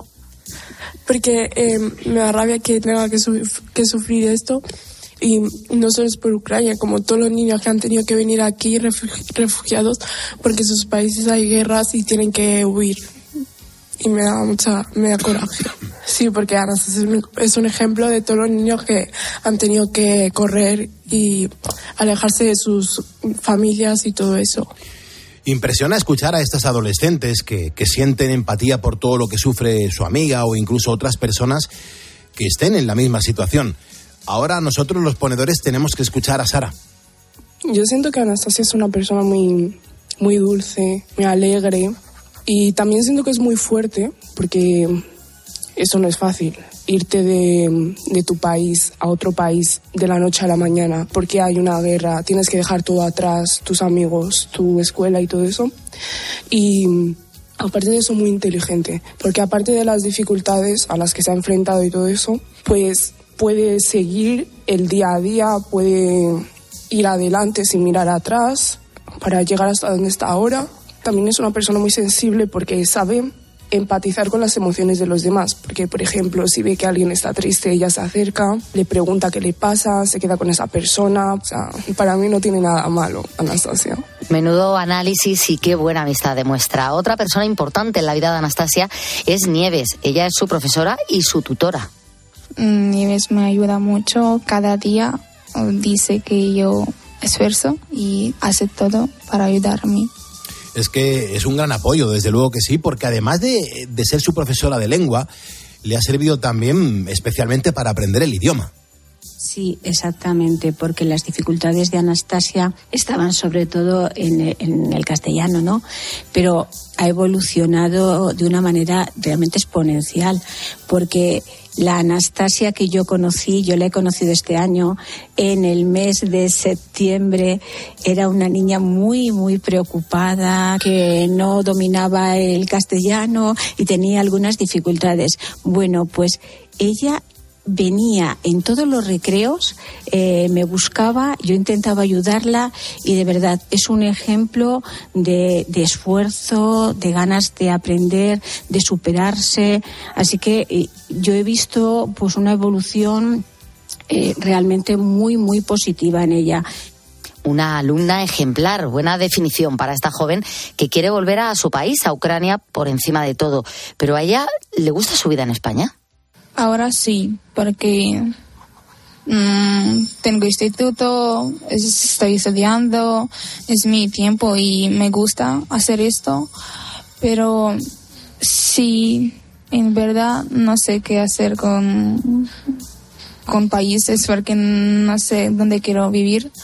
Porque me da rabia que tenga que sufrir esto. Y no solo es por Ucrania, como todos los niños que han tenido que venir aquí refugiados, porque en sus países hay guerras y tienen que huir. Y me da coraje. Sí, porque Anastasia es un ejemplo de todos los niños que han tenido que correr y alejarse de sus familias y todo eso. Impresiona escuchar a estas adolescentes que sienten empatía por todo lo que sufre su amiga o incluso otras personas que estén en la misma situación. Ahora nosotros los ponedores tenemos que escuchar a Sara. Yo siento que Anastasia es una persona muy, muy dulce, muy alegre y también siento que es muy fuerte porque eso no es fácil, irte de tu país a otro país de la noche a la mañana porque hay una guerra, tienes que dejar todo atrás, tus amigos, tu escuela y todo eso. Y aparte de eso, muy inteligente, porque aparte de las dificultades a las que se ha enfrentado y todo eso, pues puede seguir el día a día, puede ir adelante sin mirar atrás para llegar hasta donde está ahora. También es una persona muy sensible porque sabe empatizar con las emociones de los demás, porque por ejemplo si ve que alguien está triste, ella se acerca, le pregunta qué le pasa, se queda con esa persona. O sea, para mí no tiene nada malo Anastasia. Menudo análisis y qué buena amistad demuestra. Otra persona importante en la vida de Anastasia es Nieves. Ella es su profesora y su tutora. Nieves me ayuda mucho cada día, dice que yo esfuerzo y hace todo para ayudarme. Es que es un gran apoyo, desde luego que sí, porque además de ser su profesora de lengua, le ha servido también especialmente para aprender el idioma. Sí, exactamente, porque las dificultades de Anastasia estaban sobre todo en el castellano, ¿no? Pero ha evolucionado de una manera realmente exponencial, porque la Anastasia que yo conocí, yo la he conocido este año, en el mes de septiembre, era una niña muy, muy preocupada, que no dominaba el castellano y tenía algunas dificultades. Bueno, pues ella venía en todos los recreos, me buscaba, yo intentaba ayudarla y de verdad es un ejemplo de esfuerzo, de ganas de aprender, de superarse. Así que yo he visto pues una evolución realmente muy, muy positiva en ella. Una alumna ejemplar, buena definición para esta joven que quiere volver a su país, a Ucrania, por encima de todo. Pero a ella le gusta su vida en España. Ahora sí, porque tengo instituto, estoy estudiando, es mi tiempo y me gusta hacer esto, pero sí, en verdad no sé qué hacer con países porque no sé dónde quiero vivir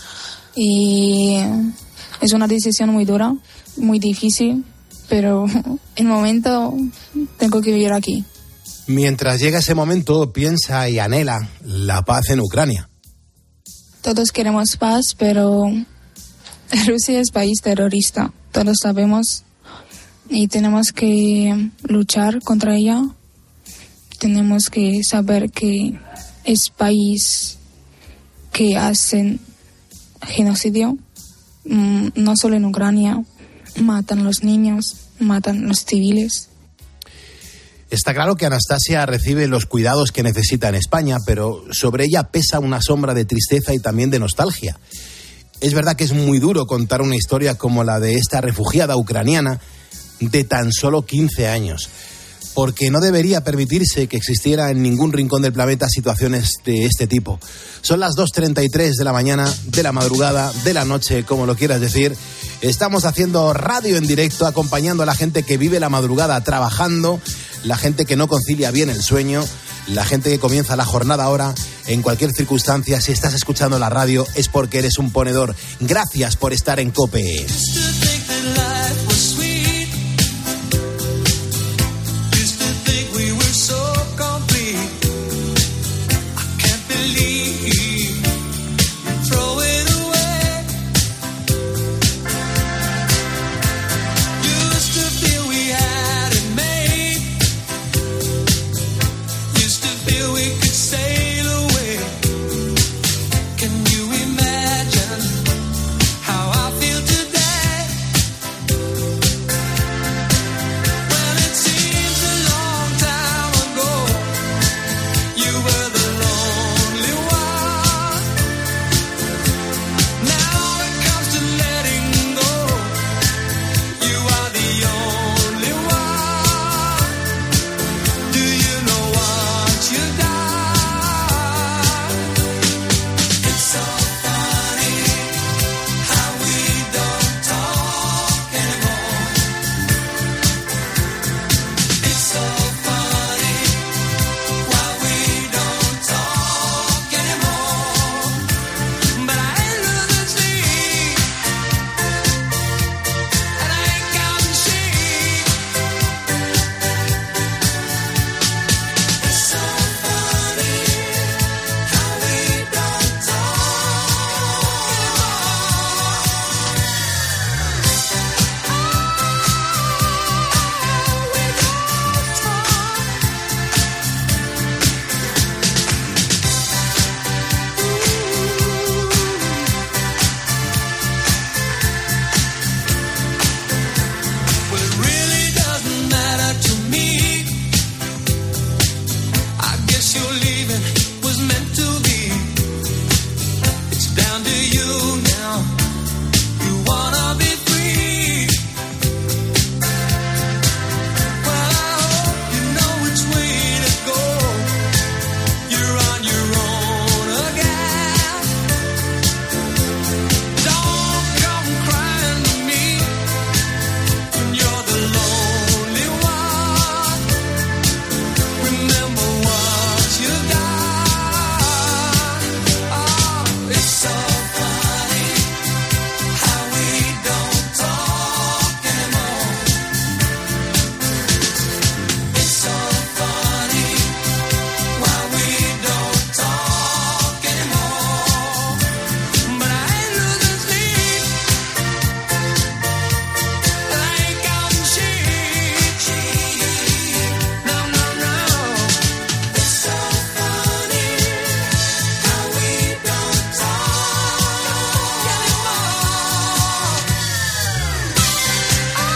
y es una decisión muy dura, muy difícil, pero en el momento tengo que vivir aquí. Mientras llega ese momento, piensa y anhela la paz en Ucrania. Todos queremos paz, pero Rusia es país terrorista, todos sabemos, y tenemos que luchar contra ella. Tenemos que saber que es país que hacen genocidio, no solo en Ucrania, matan a los niños, matan a los civiles. Está claro que Anastasia recibe los cuidados que necesita en España, pero sobre ella pesa una sombra de tristeza y también de nostalgia. Es verdad que es muy duro contar una historia como la de esta refugiada ucraniana de tan solo 15 años, porque no debería permitirse que existiera en ningún rincón del planeta situaciones de este tipo. Son las 2:33 de la mañana, de la madrugada, de la noche, como lo quieras decir. Estamos haciendo radio en directo, acompañando a la gente que vive la madrugada trabajando, la gente que no concilia bien el sueño, la gente que comienza la jornada ahora. En cualquier circunstancia, si estás escuchando la radio, es porque eres un ponedor. Gracias por estar en COPE.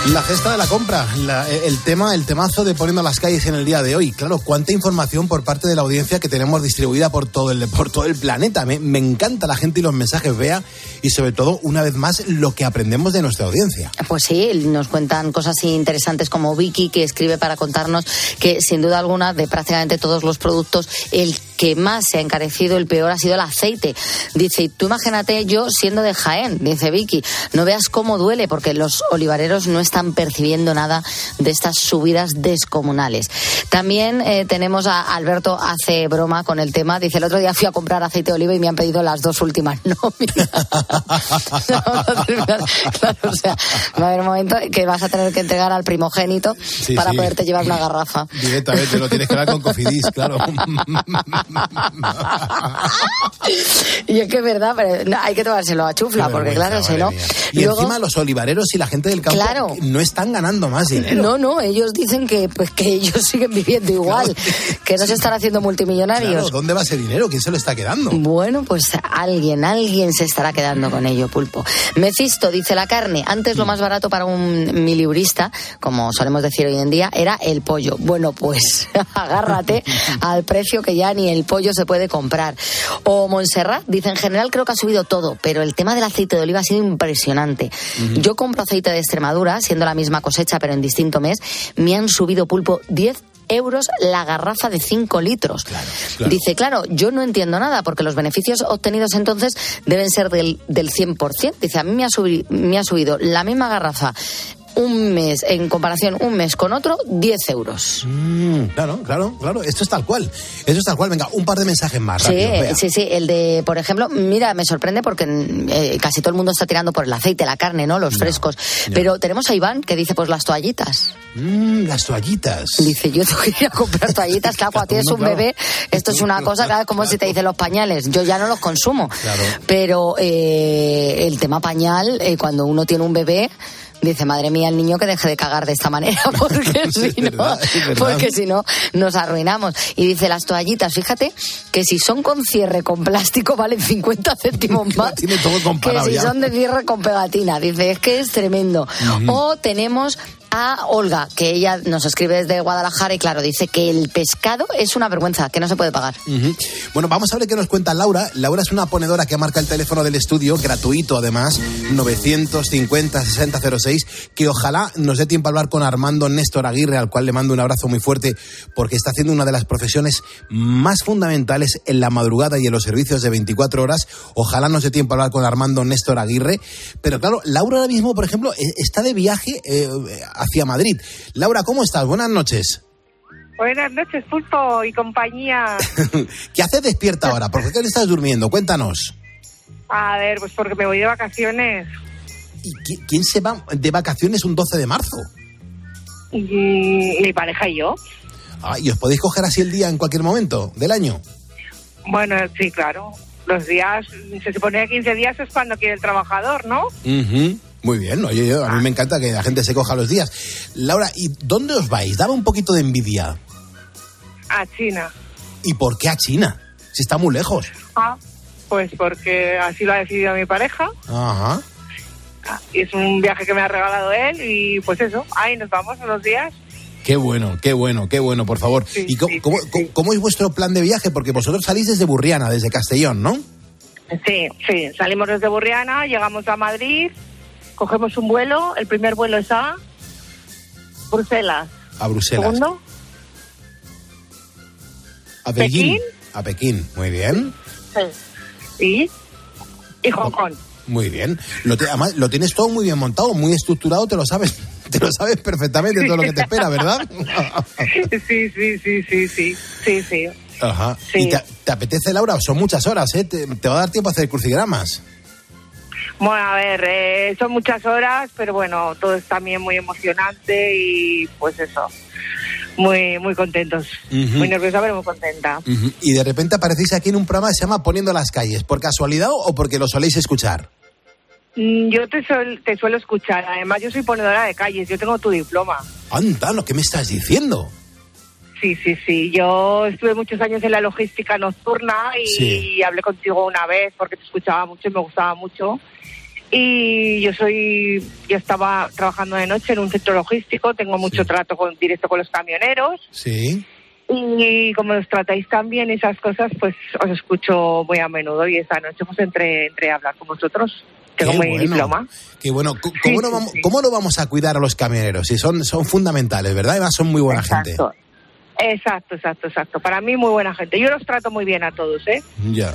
La cesta de la compra, el temazo de Poniendo las calles en el día de hoy. Claro, cuánta información por parte de la audiencia que tenemos distribuida por todo el planeta. Me encanta la gente y los mensajes, Bea, y sobre todo, una vez más, lo que aprendemos de nuestra audiencia. Pues sí, nos cuentan cosas interesantes como Vicky, que escribe para contarnos que, sin duda alguna, de prácticamente todos los productos, el que más se ha encarecido, el peor, ha sido el aceite. Dice, y tú imagínate yo siendo de Jaén, dice Vicky, no veas cómo duele, porque los olivareros no están percibiendo nada de estas subidas descomunales. También tenemos a Alberto, hace broma con el tema, dice, el otro día fui a comprar aceite de oliva y me han pedido las 2 últimas nóminas. Claro, o sea, va a haber un momento que vas a tener que entregar al primogénito para poderte llevar una garrafa. Directamente, lo tienes que dar con Cofidis, claro. Y es que es verdad, pero no, hay que tomárselo a chufla, porque claro, si no... Y luego, encima los olivareros y la gente del campo no están ganando más dinero. No, ellos dicen que ellos siguen viviendo igual, que no se están haciendo multimillonarios. Claro, ¿dónde va ese dinero? ¿Quién se lo está quedando? Bueno, pues alguien se estará quedando con ello, Pulpo. Mefisto dice, la carne, antes lo más barato para un miliburista, como solemos decir hoy en día, era el pollo. Bueno, pues agárrate al precio que ya ni el pollo se puede comprar. O Montserrat dice, en general creo que ha subido todo, pero el tema del aceite de oliva ha sido impresionante. Yo compro aceite de Extremadura, siendo la misma cosecha pero en distinto mes, me han subido, Pulpo, 10 euros la garrafa de 5 litros. Claro. Dice, claro, yo no entiendo nada, porque los beneficios obtenidos entonces deben ser del 100%. Dice, a mí me ha subido la misma garrafa un mes, en comparación un mes con otro, 10 euros. Claro. Esto es tal cual. Venga, un par de mensajes más. Rápido, sí. El de, por ejemplo, mira, me sorprende porque casi todo el mundo está tirando por el aceite, la carne, ¿no? Los frescos. Pero tenemos a Iván que dice, pues las toallitas. Las toallitas. Dice, yo tengo que ir a comprar toallitas. Claro, cuando tienes un bebé, esto es una cosa, claro, como si te dicen los pañales. Yo ya no los consumo. Claro. Pero el tema pañal, cuando uno tiene un bebé, dice, madre mía, el niño que deje de cagar de esta manera, porque si no nos arruinamos. Y dice, las toallitas, fíjate que si son con cierre con plástico valen 50 céntimos más tiene todo comparado, que si son de cierre con pegatina. Dice, es que es tremendo. O tenemos a Olga, que ella nos escribe desde Guadalajara y claro, dice que el pescado es una vergüenza, que no se puede pagar. Bueno, vamos a ver qué nos cuenta Laura. Laura es una ponedora que marca el teléfono del estudio, gratuito además, 950-6006, que ojalá nos dé tiempo a hablar con Armando Néstor Aguirre, al cual le mando un abrazo muy fuerte, porque está haciendo una de las profesiones más fundamentales en la madrugada y en los servicios de 24 horas. Ojalá nos dé tiempo a hablar con Armando Néstor Aguirre. Pero claro, Laura ahora mismo, por ejemplo, está de viaje hacia Madrid. Laura, ¿cómo estás? Buenas noches. Buenas noches, Pulpo y compañía. ¿Qué haces despierta ahora? ¿Por qué no estás durmiendo? Cuéntanos. A ver, pues porque me voy de vacaciones. ¿Y quién se va de vacaciones un 12 de marzo? Mi pareja y yo. ¿Y os podéis coger así el día en cualquier momento del año? Bueno, sí, claro. Los días, se supone que 15 días es cuando quiere el trabajador, ¿no? Muy bien, oye, a mí me encanta que la gente se coja los días. Laura, ¿y dónde os vais? Daba un poquito de envidia. A China. ¿Y por qué a China? Si está muy lejos. Pues porque así lo ha decidido mi pareja. Ajá. Es un viaje que me ha regalado él y pues eso, ahí nos vamos unos días. Qué bueno, por favor. Sí, ¿Y cómo es vuestro plan de viaje? Porque vosotros salís desde Burriana, desde Castellón, ¿no? Sí, salimos desde Burriana, llegamos a Madrid, cogemos un vuelo, el primer vuelo es a Bruselas. A Bruselas. ¿Segundo? A Pekín. A Pekín, muy bien. Sí. Y Hong Kong. Muy bien. Además, lo tienes todo muy bien montado, muy estructurado, te lo sabes perfectamente todo lo que te espera, ¿verdad? Sí. Ajá. Sí. ¿Y te apetece, Laura? Son muchas horas, ¿eh? ¿Te va a dar tiempo a hacer crucigramas? Bueno, a ver, son muchas horas, pero bueno, todo es también muy emocionante y pues eso, muy muy contentos, muy nerviosa pero muy contenta. Y de repente aparecéis aquí en un programa que se llama Poniendo las calles, ¿por casualidad o porque lo soléis escuchar? Yo te suelo escuchar, además yo soy ponedora de calles, yo tengo tu diploma. ¡Anda, lo que me estás diciendo! Sí, yo estuve muchos años en la logística nocturna y hablé contigo una vez porque te escuchaba mucho y me gustaba mucho. Y yo estaba trabajando de noche en un centro logístico, tengo mucho trato directo con los camioneros. Sí. Y como los tratáis tan bien y esas cosas, pues os escucho muy a menudo, y esta noche pues entré a hablar con vosotros. Tengo mi diploma. Qué bueno. ¿Cómo no vamos a cuidar a los camioneros? Si son fundamentales, ¿verdad? Además son muy buena gente. Exacto. Para mí muy buena gente. Yo los trato muy bien a todos, ¿eh? Ya.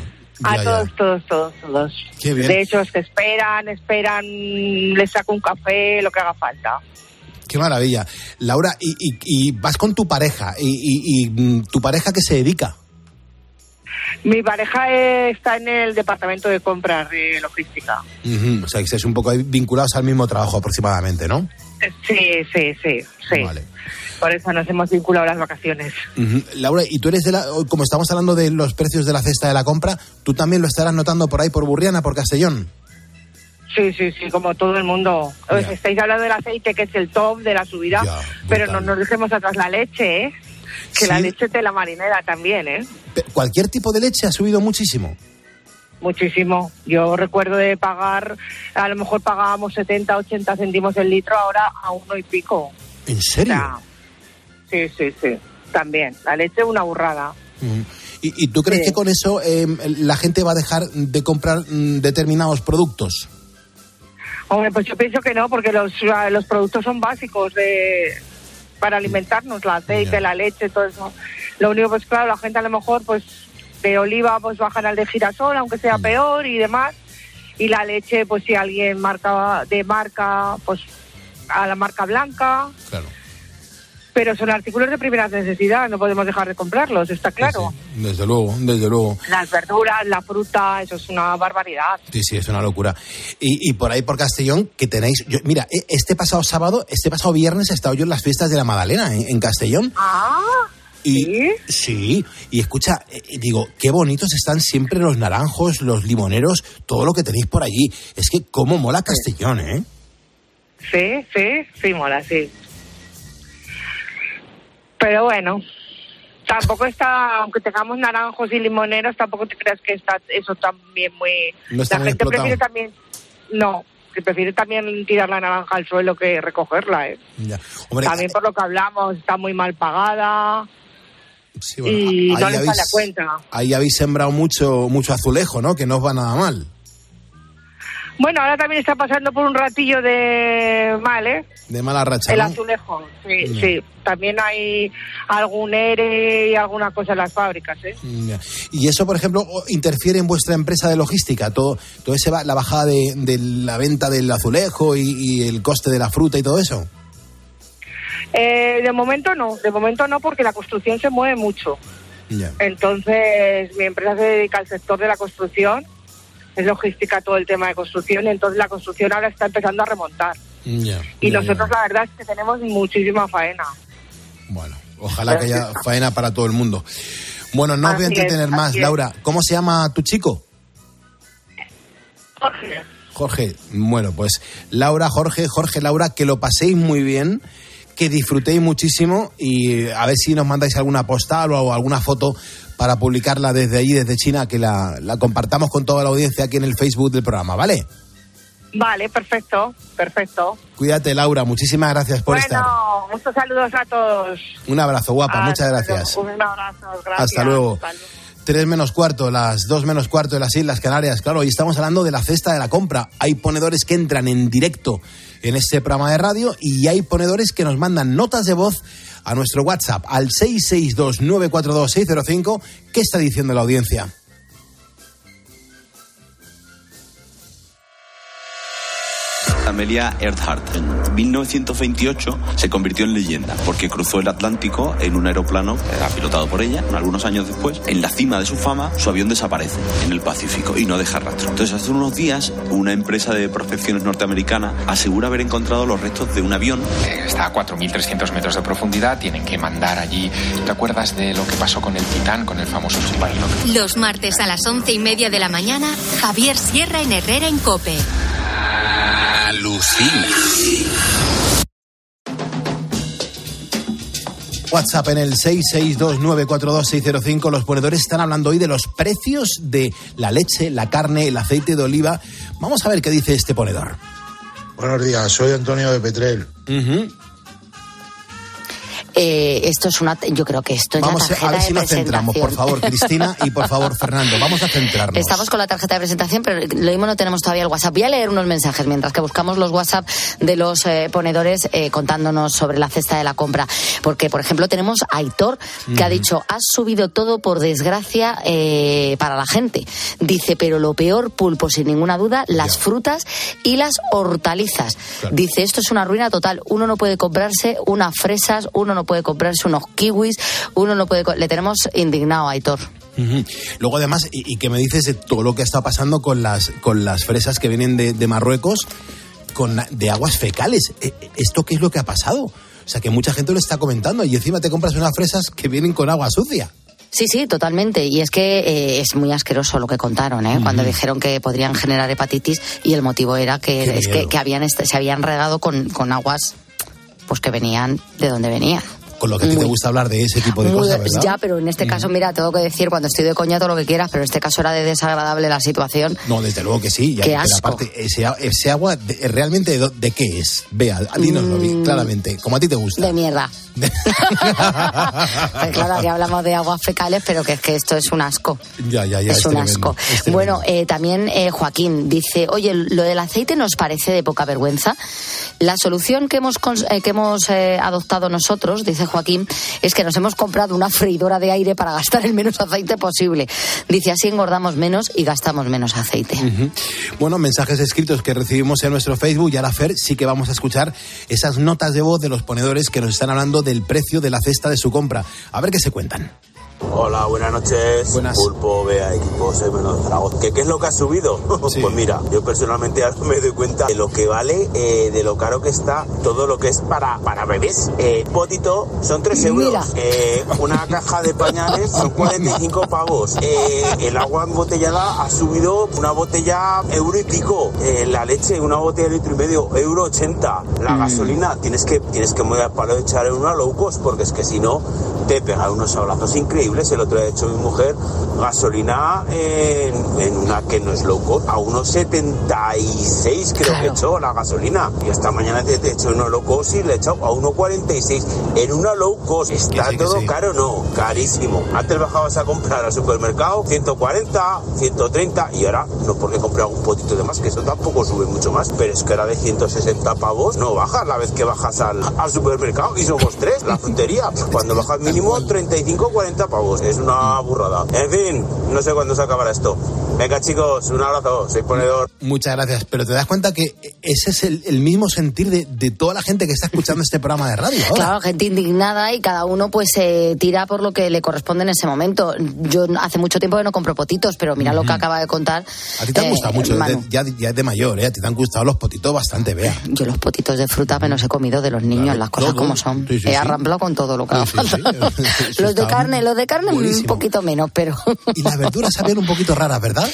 Todos. Qué bien. De hecho, es que esperan, les saco un café, lo que haga falta. Qué maravilla. Laura, y vas con tu pareja, y tu pareja, ¿qué se dedica? Mi pareja está en el departamento de compras de logística. O sea, que estáis un poco vinculados al mismo trabajo aproximadamente, ¿no? Sí. Vale. Por eso nos hemos vinculado las vacaciones. Laura, y tú eres como estamos hablando de los precios de la cesta de la compra, ¿tú también lo estarás notando por ahí, por Burriana, por Castellón? Sí, como todo el mundo. Ya. Estáis hablando del aceite, que es el top de la subida, pero no nos dejemos atrás la leche, ¿eh? Que la leche de la marinera también, ¿eh? ¿Cualquier tipo de leche ha subido muchísimo? Muchísimo. Yo recuerdo de pagar, a lo mejor pagábamos 70, 80 céntimos el litro, ahora a 1 y pico. ¿En serio? O sea, sí. También. La leche es una burrada. ¿Y tú crees que con eso la gente va a dejar de comprar determinados productos? Hombre, pues yo pienso que no, porque los productos son básicos para alimentarnos, el aceite, la leche, todo eso. Lo único, pues claro, la gente a lo mejor pues de oliva pues bajan al de girasol, aunque sea peor y demás. Y la leche, pues si alguien de marca, pues a la marca blanca. Claro. Pero son artículos de primera necesidad, no podemos dejar de comprarlos, está claro. Sí. Desde luego. Las verduras, la fruta, eso es una barbaridad. Sí, es una locura. Y por ahí, por Castellón, que tenéis... mira, este pasado viernes he estado yo en las fiestas de la Magdalena, en Castellón. Sí, y escucha, digo, qué bonitos están siempre los naranjos, los limoneros, todo lo que tenéis por allí. Es que cómo mola Castellón, ¿eh? Sí, mola, sí. Pero bueno, tampoco está, aunque tengamos naranjos y limoneros, tampoco te creas que está eso también muy... No está la muy gente explotado. prefiere también tirar la naranja al suelo que recogerla, ¿eh? Ya. Hombre, también por lo que hablamos, está muy mal pagada. Sí, bueno, y no les sale a cuenta. Ahí habéis sembrado mucho azulejo, ¿no? Que no os va nada mal. Bueno, ahora también está pasando por un ratillo de mal, ¿eh? De mala racha, el ¿no? azulejo, sí. También hay algún ERE y alguna cosa en las fábricas, ¿eh? Ya. Y eso, por ejemplo, interfiere en vuestra empresa de logística, todo ese la bajada de la venta del azulejo y el coste de la fruta y todo eso. De momento no, porque la construcción se mueve mucho. Ya. Entonces, mi empresa se dedica al sector de la construcción, es logística todo el tema de construcción, y entonces la construcción ahora está empezando a remontar. Nosotros la verdad es que tenemos muchísima faena. Bueno, ojalá que haya faena para todo el mundo. Bueno, no os voy a entretener más, Laura. ¿Cómo se llama tu chico? Jorge. Bueno, pues Laura, Jorge, Laura, que lo paséis muy bien, que disfrutéis muchísimo, y a ver si nos mandáis alguna postal o alguna foto para publicarla desde allí, desde China, que la compartamos con toda la audiencia aquí en el Facebook del programa, ¿vale? Vale, perfecto. Cuídate, Laura, muchísimas gracias por estar. Bueno, muchos saludos a todos. Un abrazo, guapa, muchas gracias. Un abrazo, gracias. Hasta luego. 3 menos cuarto, las 2 menos cuarto de las Islas Canarias. Claro, hoy estamos hablando de la cesta de la compra. Hay ponedores que entran en directo en este programa de radio, y hay ponedores que nos mandan notas de voz a nuestro WhatsApp, al 662-942-605. ¿Qué está diciendo la audiencia? Amelia Earhart en 1928 se convirtió en leyenda porque cruzó el Atlántico en un aeroplano pilotado por ella. Algunos años después, en la cima de su fama, su avión desaparece en el Pacífico y no deja rastro. Entonces, hace unos días, una empresa de prospecciones norteamericana asegura haber encontrado los restos de un avión. Está a 4.300 metros de profundidad, tienen que mandar allí. ¿Te acuerdas de lo que pasó con el Titán, con el famoso submarino? Los martes a las 11:30 de la mañana, Javier Sierra en Herrera en COPE. Alucina. WhatsApp en el 662942605. Los ponedores están hablando hoy de los precios de la leche, la carne, el aceite de oliva. Vamos a ver qué dice este ponedor. Buenos días, soy Antonio de Petrel. Esto es yo creo que esto es la tarjeta de presentación. Vamos a ver si nos centramos, por favor, Cristina, y por favor, Fernando, vamos a centrarnos. Estamos con la tarjeta de presentación, pero lo mismo no tenemos todavía el WhatsApp. Voy a leer unos mensajes mientras que buscamos los WhatsApp de los ponedores contándonos sobre la cesta de la compra. Porque, por ejemplo, tenemos a Aitor, que ha dicho, has subido todo por desgracia para la gente. Dice, pero lo peor, Pulpo, sin ninguna duda, las frutas y las hortalizas. Claro. Dice, esto es una ruina total. Uno no puede comprarse unas fresas, uno no puede comprarse unos kiwis, uno no puede... Le tenemos indignado a Aitor. Luego, además, y que me dices de todo lo que está pasando con las fresas que vienen de Marruecos, de aguas fecales. ¿Esto qué es lo que ha pasado? O sea, que mucha gente lo está comentando y encima te compras unas fresas que vienen con agua sucia. Sí, totalmente. Y es que es muy asqueroso lo que contaron, cuando dijeron que podrían generar hepatitis, y el motivo era que se habían regado con aguas pues que venían de donde venían. Con lo que a ti te gusta hablar de ese tipo de cosas, ¿verdad? Ya, pero en este caso, mira, tengo que decir, cuando estoy de coña todo lo que quieras, pero en este caso era de desagradable la situación. No, desde luego que sí. Qué asco. Pero aparte, ese agua, ¿realmente de qué es? Vea, dínoslo claramente, como a ti te gusta. De mierda. Pues claro, aquí hablamos de aguas fecales, pero que es que esto es un asco. Ya. Es un asco. Bueno, también Joaquín dice, oye, lo del aceite nos parece de poca vergüenza. La solución que hemos adoptado nosotros, dice Joaquín, es que nos hemos comprado una freidora de aire para gastar el menos aceite posible. Dice, así engordamos menos y gastamos menos aceite. Bueno, mensajes escritos que recibimos en nuestro Facebook, y ahora, Fer, sí que vamos a escuchar esas notas de voz de los ponedores que nos están hablando del precio de la cesta de su compra. A ver qué se cuentan. Hola, buenas noches. Buenas. Pulpo, Bea, equipo, soy Menor Zaragoza. ¿Qué es lo que ha subido? Sí. Pues mira, yo personalmente ahora me doy cuenta de lo que vale, de lo caro que está todo lo que es para bebés. Potito son 3 euros. Una caja de pañales son 45 pavos. El agua embotellada ha subido una botella euro y pico. La leche, una botella de litro y medio, euro 80. La gasolina, tienes que mover al palo de echar en una low cost, porque es que si no, te pegan unos sablazos increíbles. El otro día he hecho mi mujer gasolina en una que no es low cost, a 1,76 creo que he hecho la gasolina. Y esta mañana te he hecho una low cost y le he echado a 1,46 en una low cost. ¿Está todo caro? No, carísimo. Antes bajabas a comprar al supermercado 140, 130, y ahora no, porque compré algún potito de más, que eso tampoco sube mucho más, pero es que era de 160 pavos, no bajas la vez que bajas al supermercado, y somos 3, la frutería, cuando bajas mínimo 35, 40 pavos. Es una burrada. En fin, no sé cuándo se acabará esto. Venga, chicos, un abrazo, soy ponedor. Muchas gracias, pero te das cuenta que ese es el mismo sentir de toda la gente que está escuchando este programa de radio ahora. Claro, gente indignada, y cada uno pues tira por lo que le corresponde en ese momento. Yo hace mucho tiempo que no compro potitos, pero mira lo que acaba de contar. A ti te han gustado mucho, ya de mayor, a ti te han gustado los potitos bastante, Bea. Yo los potitos de fruta me los he comido de los niños, claro, las cosas como son. Sí, he arramplado con todo lo que haga falta. Los de carne buenísimo. Un poquito menos, pero... Y las verduras sabían un poquito raras, ¿verdad?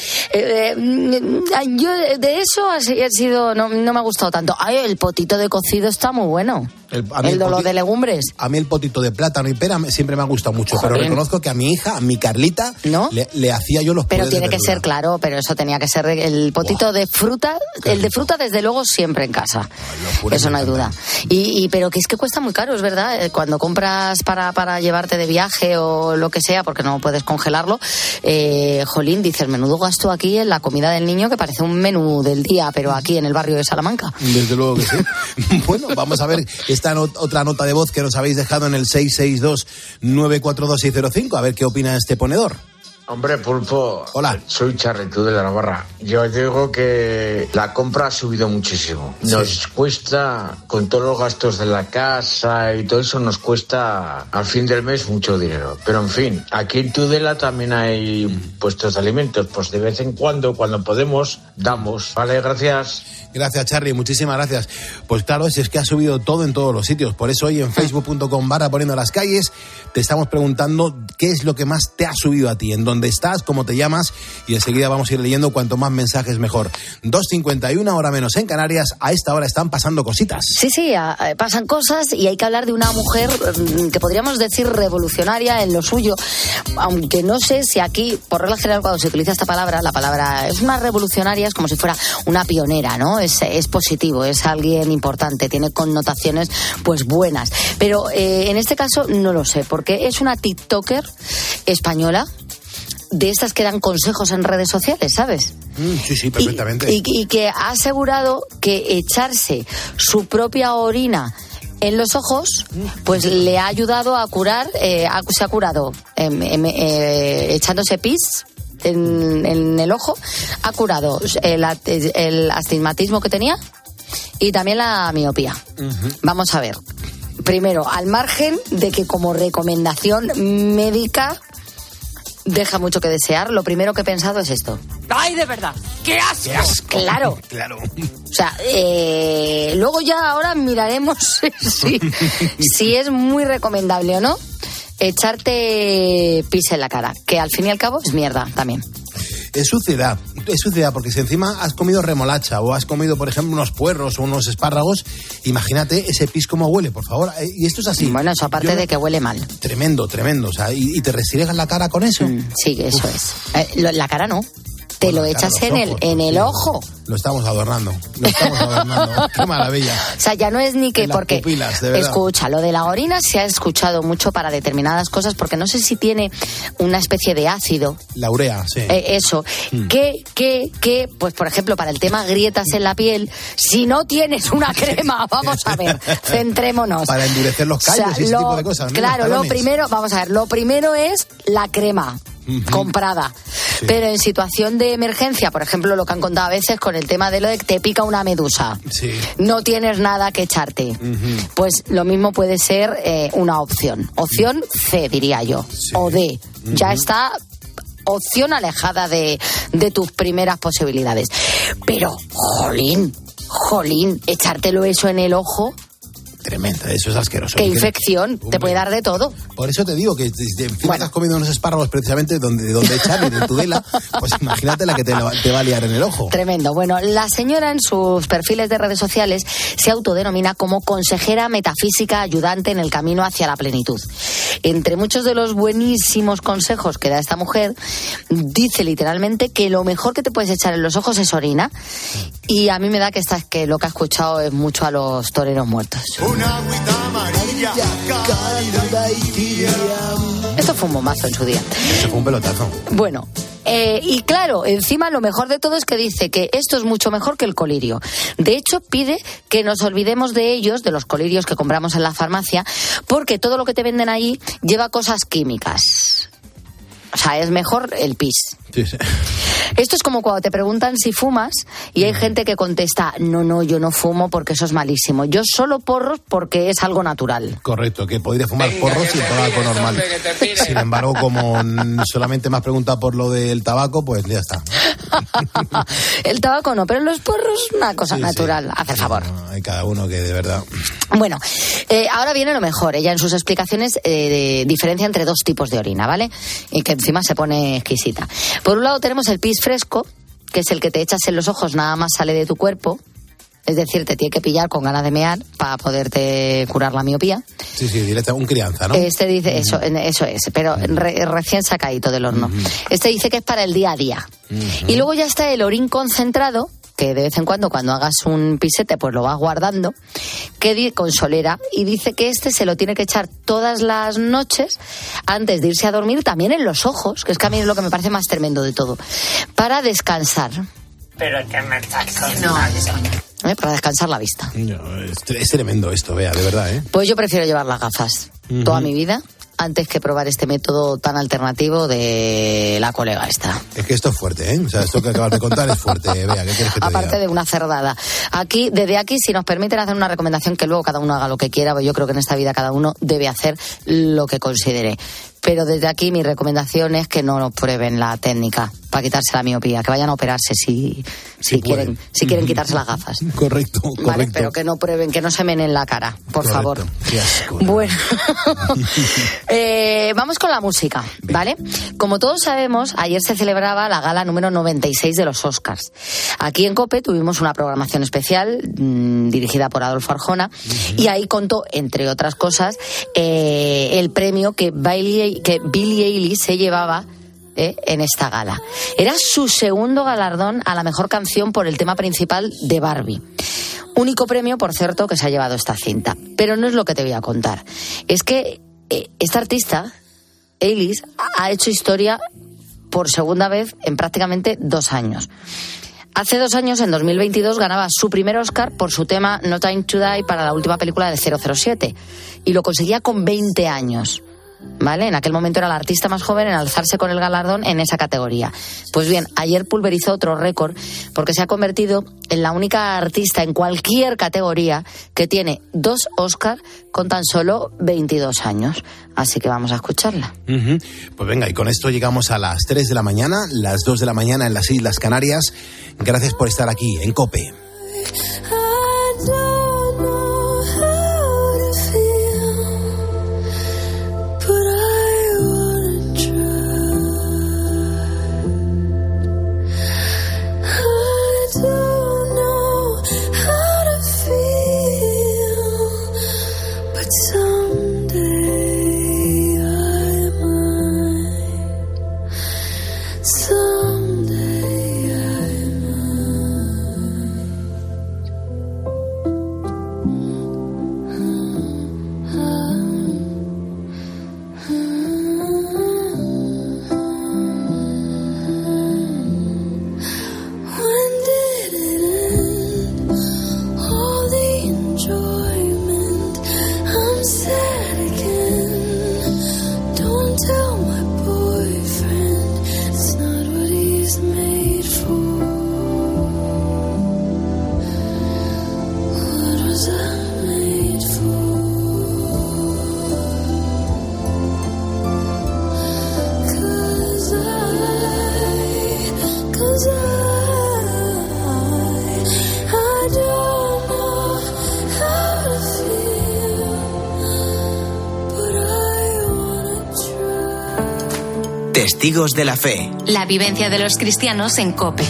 Yo de eso ha sido... No me ha gustado tanto. Ay, el potito de cocido está muy bueno. El de legumbres. A mí el potito de plátano y pera siempre me ha gustado mucho. Joder. Pero reconozco que a mi hija, a mi Carlita, ¿no? le hacía yo los Pero tiene que ser, claro, pero eso tenía que ser el potito de fruta. El de fruta, desde luego, siempre en casa. Eso no hay duda. Pero que es que cuesta muy caro, es verdad. Cuando compras para llevarte de viaje o lo que sea, porque no puedes congelarlo, jolín, dices, menudo gasto aquí en la comida del niño, que parece un menú del día, pero aquí en el barrio de Salamanca. Desde luego que sí. Bueno, vamos a ver esta otra nota de voz que nos habéis dejado en el 662-942-605, a ver qué opina este ponedor. Hombre, Pulpo. Hola. Soy Charretú de la Navarra. Yo digo que la compra ha subido muchísimo. Nos cuesta, con todos los gastos de la casa y todo eso, nos cuesta al fin del mes mucho dinero. Pero en fin, aquí en Tudela también hay puestos de alimentos. Pues de vez en cuando podemos, damos. Vale, gracias. Gracias, Charly, muchísimas gracias. Pues claro, es que ha subido todo en todos los sitios. Por eso hoy en facebook.com/poniendo las calles te estamos preguntando qué es lo que más te ha subido a ti, en dónde estás, cómo te llamas, y enseguida vamos a ir leyendo cuanto más mensajes mejor. 2:51, hora menos en Canarias. A esta hora están pasando cositas. Sí, pasan cosas y hay que hablar de una mujer que podríamos decir revolucionaria en lo suyo, aunque no sé si aquí, por regla general, cuando se utiliza esta palabra, la palabra es una revolucionaria, es como si fuera una pionera, ¿no? Es positivo, es alguien importante, tiene connotaciones pues buenas. Pero en este caso no lo sé, porque es una TikToker española, de estas que dan consejos en redes sociales, ¿sabes? Sí, perfectamente. Y que ha asegurado que echarse su propia orina en los ojos, pues le ha ayudado a curar, se ha curado echándose pis en el ojo, ha curado el astigmatismo que tenía y también la miopía. Vamos a ver. Primero, al margen de que como recomendación médica deja mucho que desear, lo primero que he pensado es esto. ¡Ay, de verdad! ¡Qué asco! ¡Qué asco! Claro. O sea, luego ya ahora miraremos si es muy recomendable o no echarte pis en la cara, que al fin y al cabo es mierda también. Es suciedad, porque si encima has comido remolacha o has comido, por ejemplo, unos puerros o unos espárragos, imagínate ese pis cómo huele, por favor. Y esto es así. Bueno, eso aparte de que huele mal. Tremendo, o sea, ¿y te restriegas la cara con eso? Sí, eso es. La cara no. Te lo echas en el ojo. Lo estamos adornando. Qué maravilla. O sea, ya no es ni que porque... Pupilas, de verdad. Escucha, lo de la orina se ha escuchado mucho para determinadas cosas, porque no sé si tiene una especie de ácido. La urea, sí. Eso. Que, pues por ejemplo, para el tema grietas en la piel, si no tienes una crema, vamos a ver, centrémonos. Para endurecer los callos y ese tipo de cosas. Claro, lo primero es la crema. Comprada. Sí. Pero en situación de emergencia, por ejemplo, lo que han contado a veces con el tema de lo de que te pica una medusa, no tienes nada que echarte, pues lo mismo puede ser una opción. Opción C, diría yo, o D. Ya está opción alejada de tus primeras posibilidades. Pero, jolín, echártelo eso en el ojo... Tremenda, eso es asqueroso. ¿Qué infección? Te puede dar de todo. Por eso te digo que si encima has comido unos espárragos precisamente donde echar y de Tudela, pues imagínate la que te va a liar en el ojo. Tremendo. Bueno, la señora en sus perfiles de redes sociales se autodenomina como consejera metafísica ayudante en el camino hacia la plenitud. Entre muchos de los buenísimos consejos que da esta mujer, dice literalmente que lo mejor que te puedes echar en los ojos es orina. Y a mí me da que lo que ha escuchado es mucho a los toreros muertos. Una agüita amarilla, cálida y tibia. Esto fue un bombazo en su día. Eso fue un pelotazo. Bueno, y claro, encima lo mejor de todo es que dice que esto es mucho mejor que el colirio. De hecho, pide que nos olvidemos de ellos, de los colirios que compramos en la farmacia, porque todo lo que te venden ahí lleva cosas químicas. O sea, es mejor el pis. Sí. Esto es como cuando te preguntan si fumas y hay gente que contesta, no, yo no fumo porque eso es malísimo. Yo solo porros porque es algo natural. Correcto, que podría fumar porros y el tabaco normal. Sin embargo, como solamente me has preguntado por lo del tabaco, pues ya está. El tabaco no, pero los porros una cosa natural. Haz el favor. No, hay cada uno que de verdad... Bueno, ahora viene lo mejor. Ella en sus explicaciones diferencia entre dos tipos de orina, ¿vale? Y que encima se pone exquisita. Por un lado tenemos el pis fresco, que es el que te echas en los ojos, nada más sale de tu cuerpo. Es decir, te tiene que pillar con ganas de mear para poderte curar la miopía. Sí, directa, un crianza, ¿no? Este dice, eso es, pero recién sacadito del horno. Este dice que es para el día a día. Y luego ya está el orín concentrado, que de vez en cuando hagas un pisete, pues lo vas guardando, con solera, y dice que este se lo tiene que echar todas las noches antes de irse a dormir, también en los ojos, que es que a mí es lo que me parece más tremendo de todo, para descansar. Pero que me estás contando. Para descansar la vista. Es tremendo esto, Bea, de verdad, ¿eh? Pues yo prefiero llevar las gafas toda mi vida antes que probar este método tan alternativo de la colega esta. Es que esto es fuerte, ¿eh? O sea, esto que acabas de contar es fuerte, Bea. ¿Qué quieres que te Aparte diga? de una cerdada. Desde aquí, si nos permiten hacer una recomendación, que luego cada uno haga lo que quiera, pues yo creo que en esta vida cada uno debe hacer lo que considere. Pero desde aquí mi recomendación es que no prueben la técnica, para quitarse la miopía, que vayan a operarse si quieren quitarse las gafas. Correcto. Vale, pero que no prueben, que no se menen la cara, por favor. Qué asco, ¿no? Bueno, vamos con la música, ¿vale? Como todos sabemos, ayer se celebraba la gala número 96 de los Oscars. Aquí en COPE tuvimos una programación especial dirigida por Adolfo Arjona y ahí contó, entre otras cosas, el premio que Billie Eilish se llevaba en esta gala. Era su segundo galardón a la mejor canción por el tema principal de Barbie. Único premio, por cierto, que se ha llevado esta cinta. Pero no es lo que te voy a contar. Es que esta artista, Eilish, ha hecho historia por segunda vez en prácticamente 2 años. Hace 2 años, en 2022, ganaba su primer Oscar por su tema No Time to Die para la última película de 007. Y lo conseguía con 20 años. ¿Vale? En aquel momento era la artista más joven en alzarse con el galardón en esa categoría. Pues bien, ayer pulverizó otro récord porque se ha convertido en la única artista en cualquier categoría que tiene 2 Oscar con tan solo 22 años. Así que vamos a escucharla. Pues venga, y con esto llegamos a las 3 de la mañana, las 2 de la mañana en las Islas Canarias. Gracias por estar aquí en COPE. Testigos de la fe. La vivencia de los cristianos en COPE.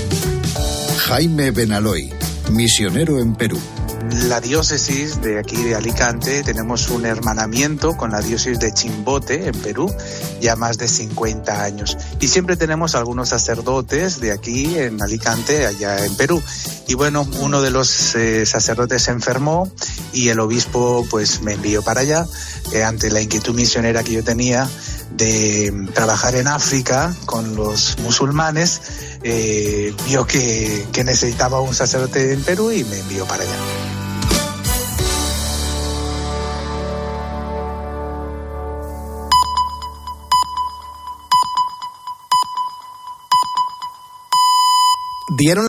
Jaime Benaloy, misionero en Perú. La diócesis de aquí de Alicante tenemos un hermanamiento con la diócesis de Chimbote en Perú ya más de 50 años y siempre tenemos algunos sacerdotes de aquí en Alicante, allá en Perú. Y bueno, uno de los sacerdotes se enfermó y el obispo pues me envió para allá ante la inquietud misionera que yo tenía de trabajar en África con los musulmanes. Vio que necesitaba un sacerdote en Perú y me envió para allá. Dieron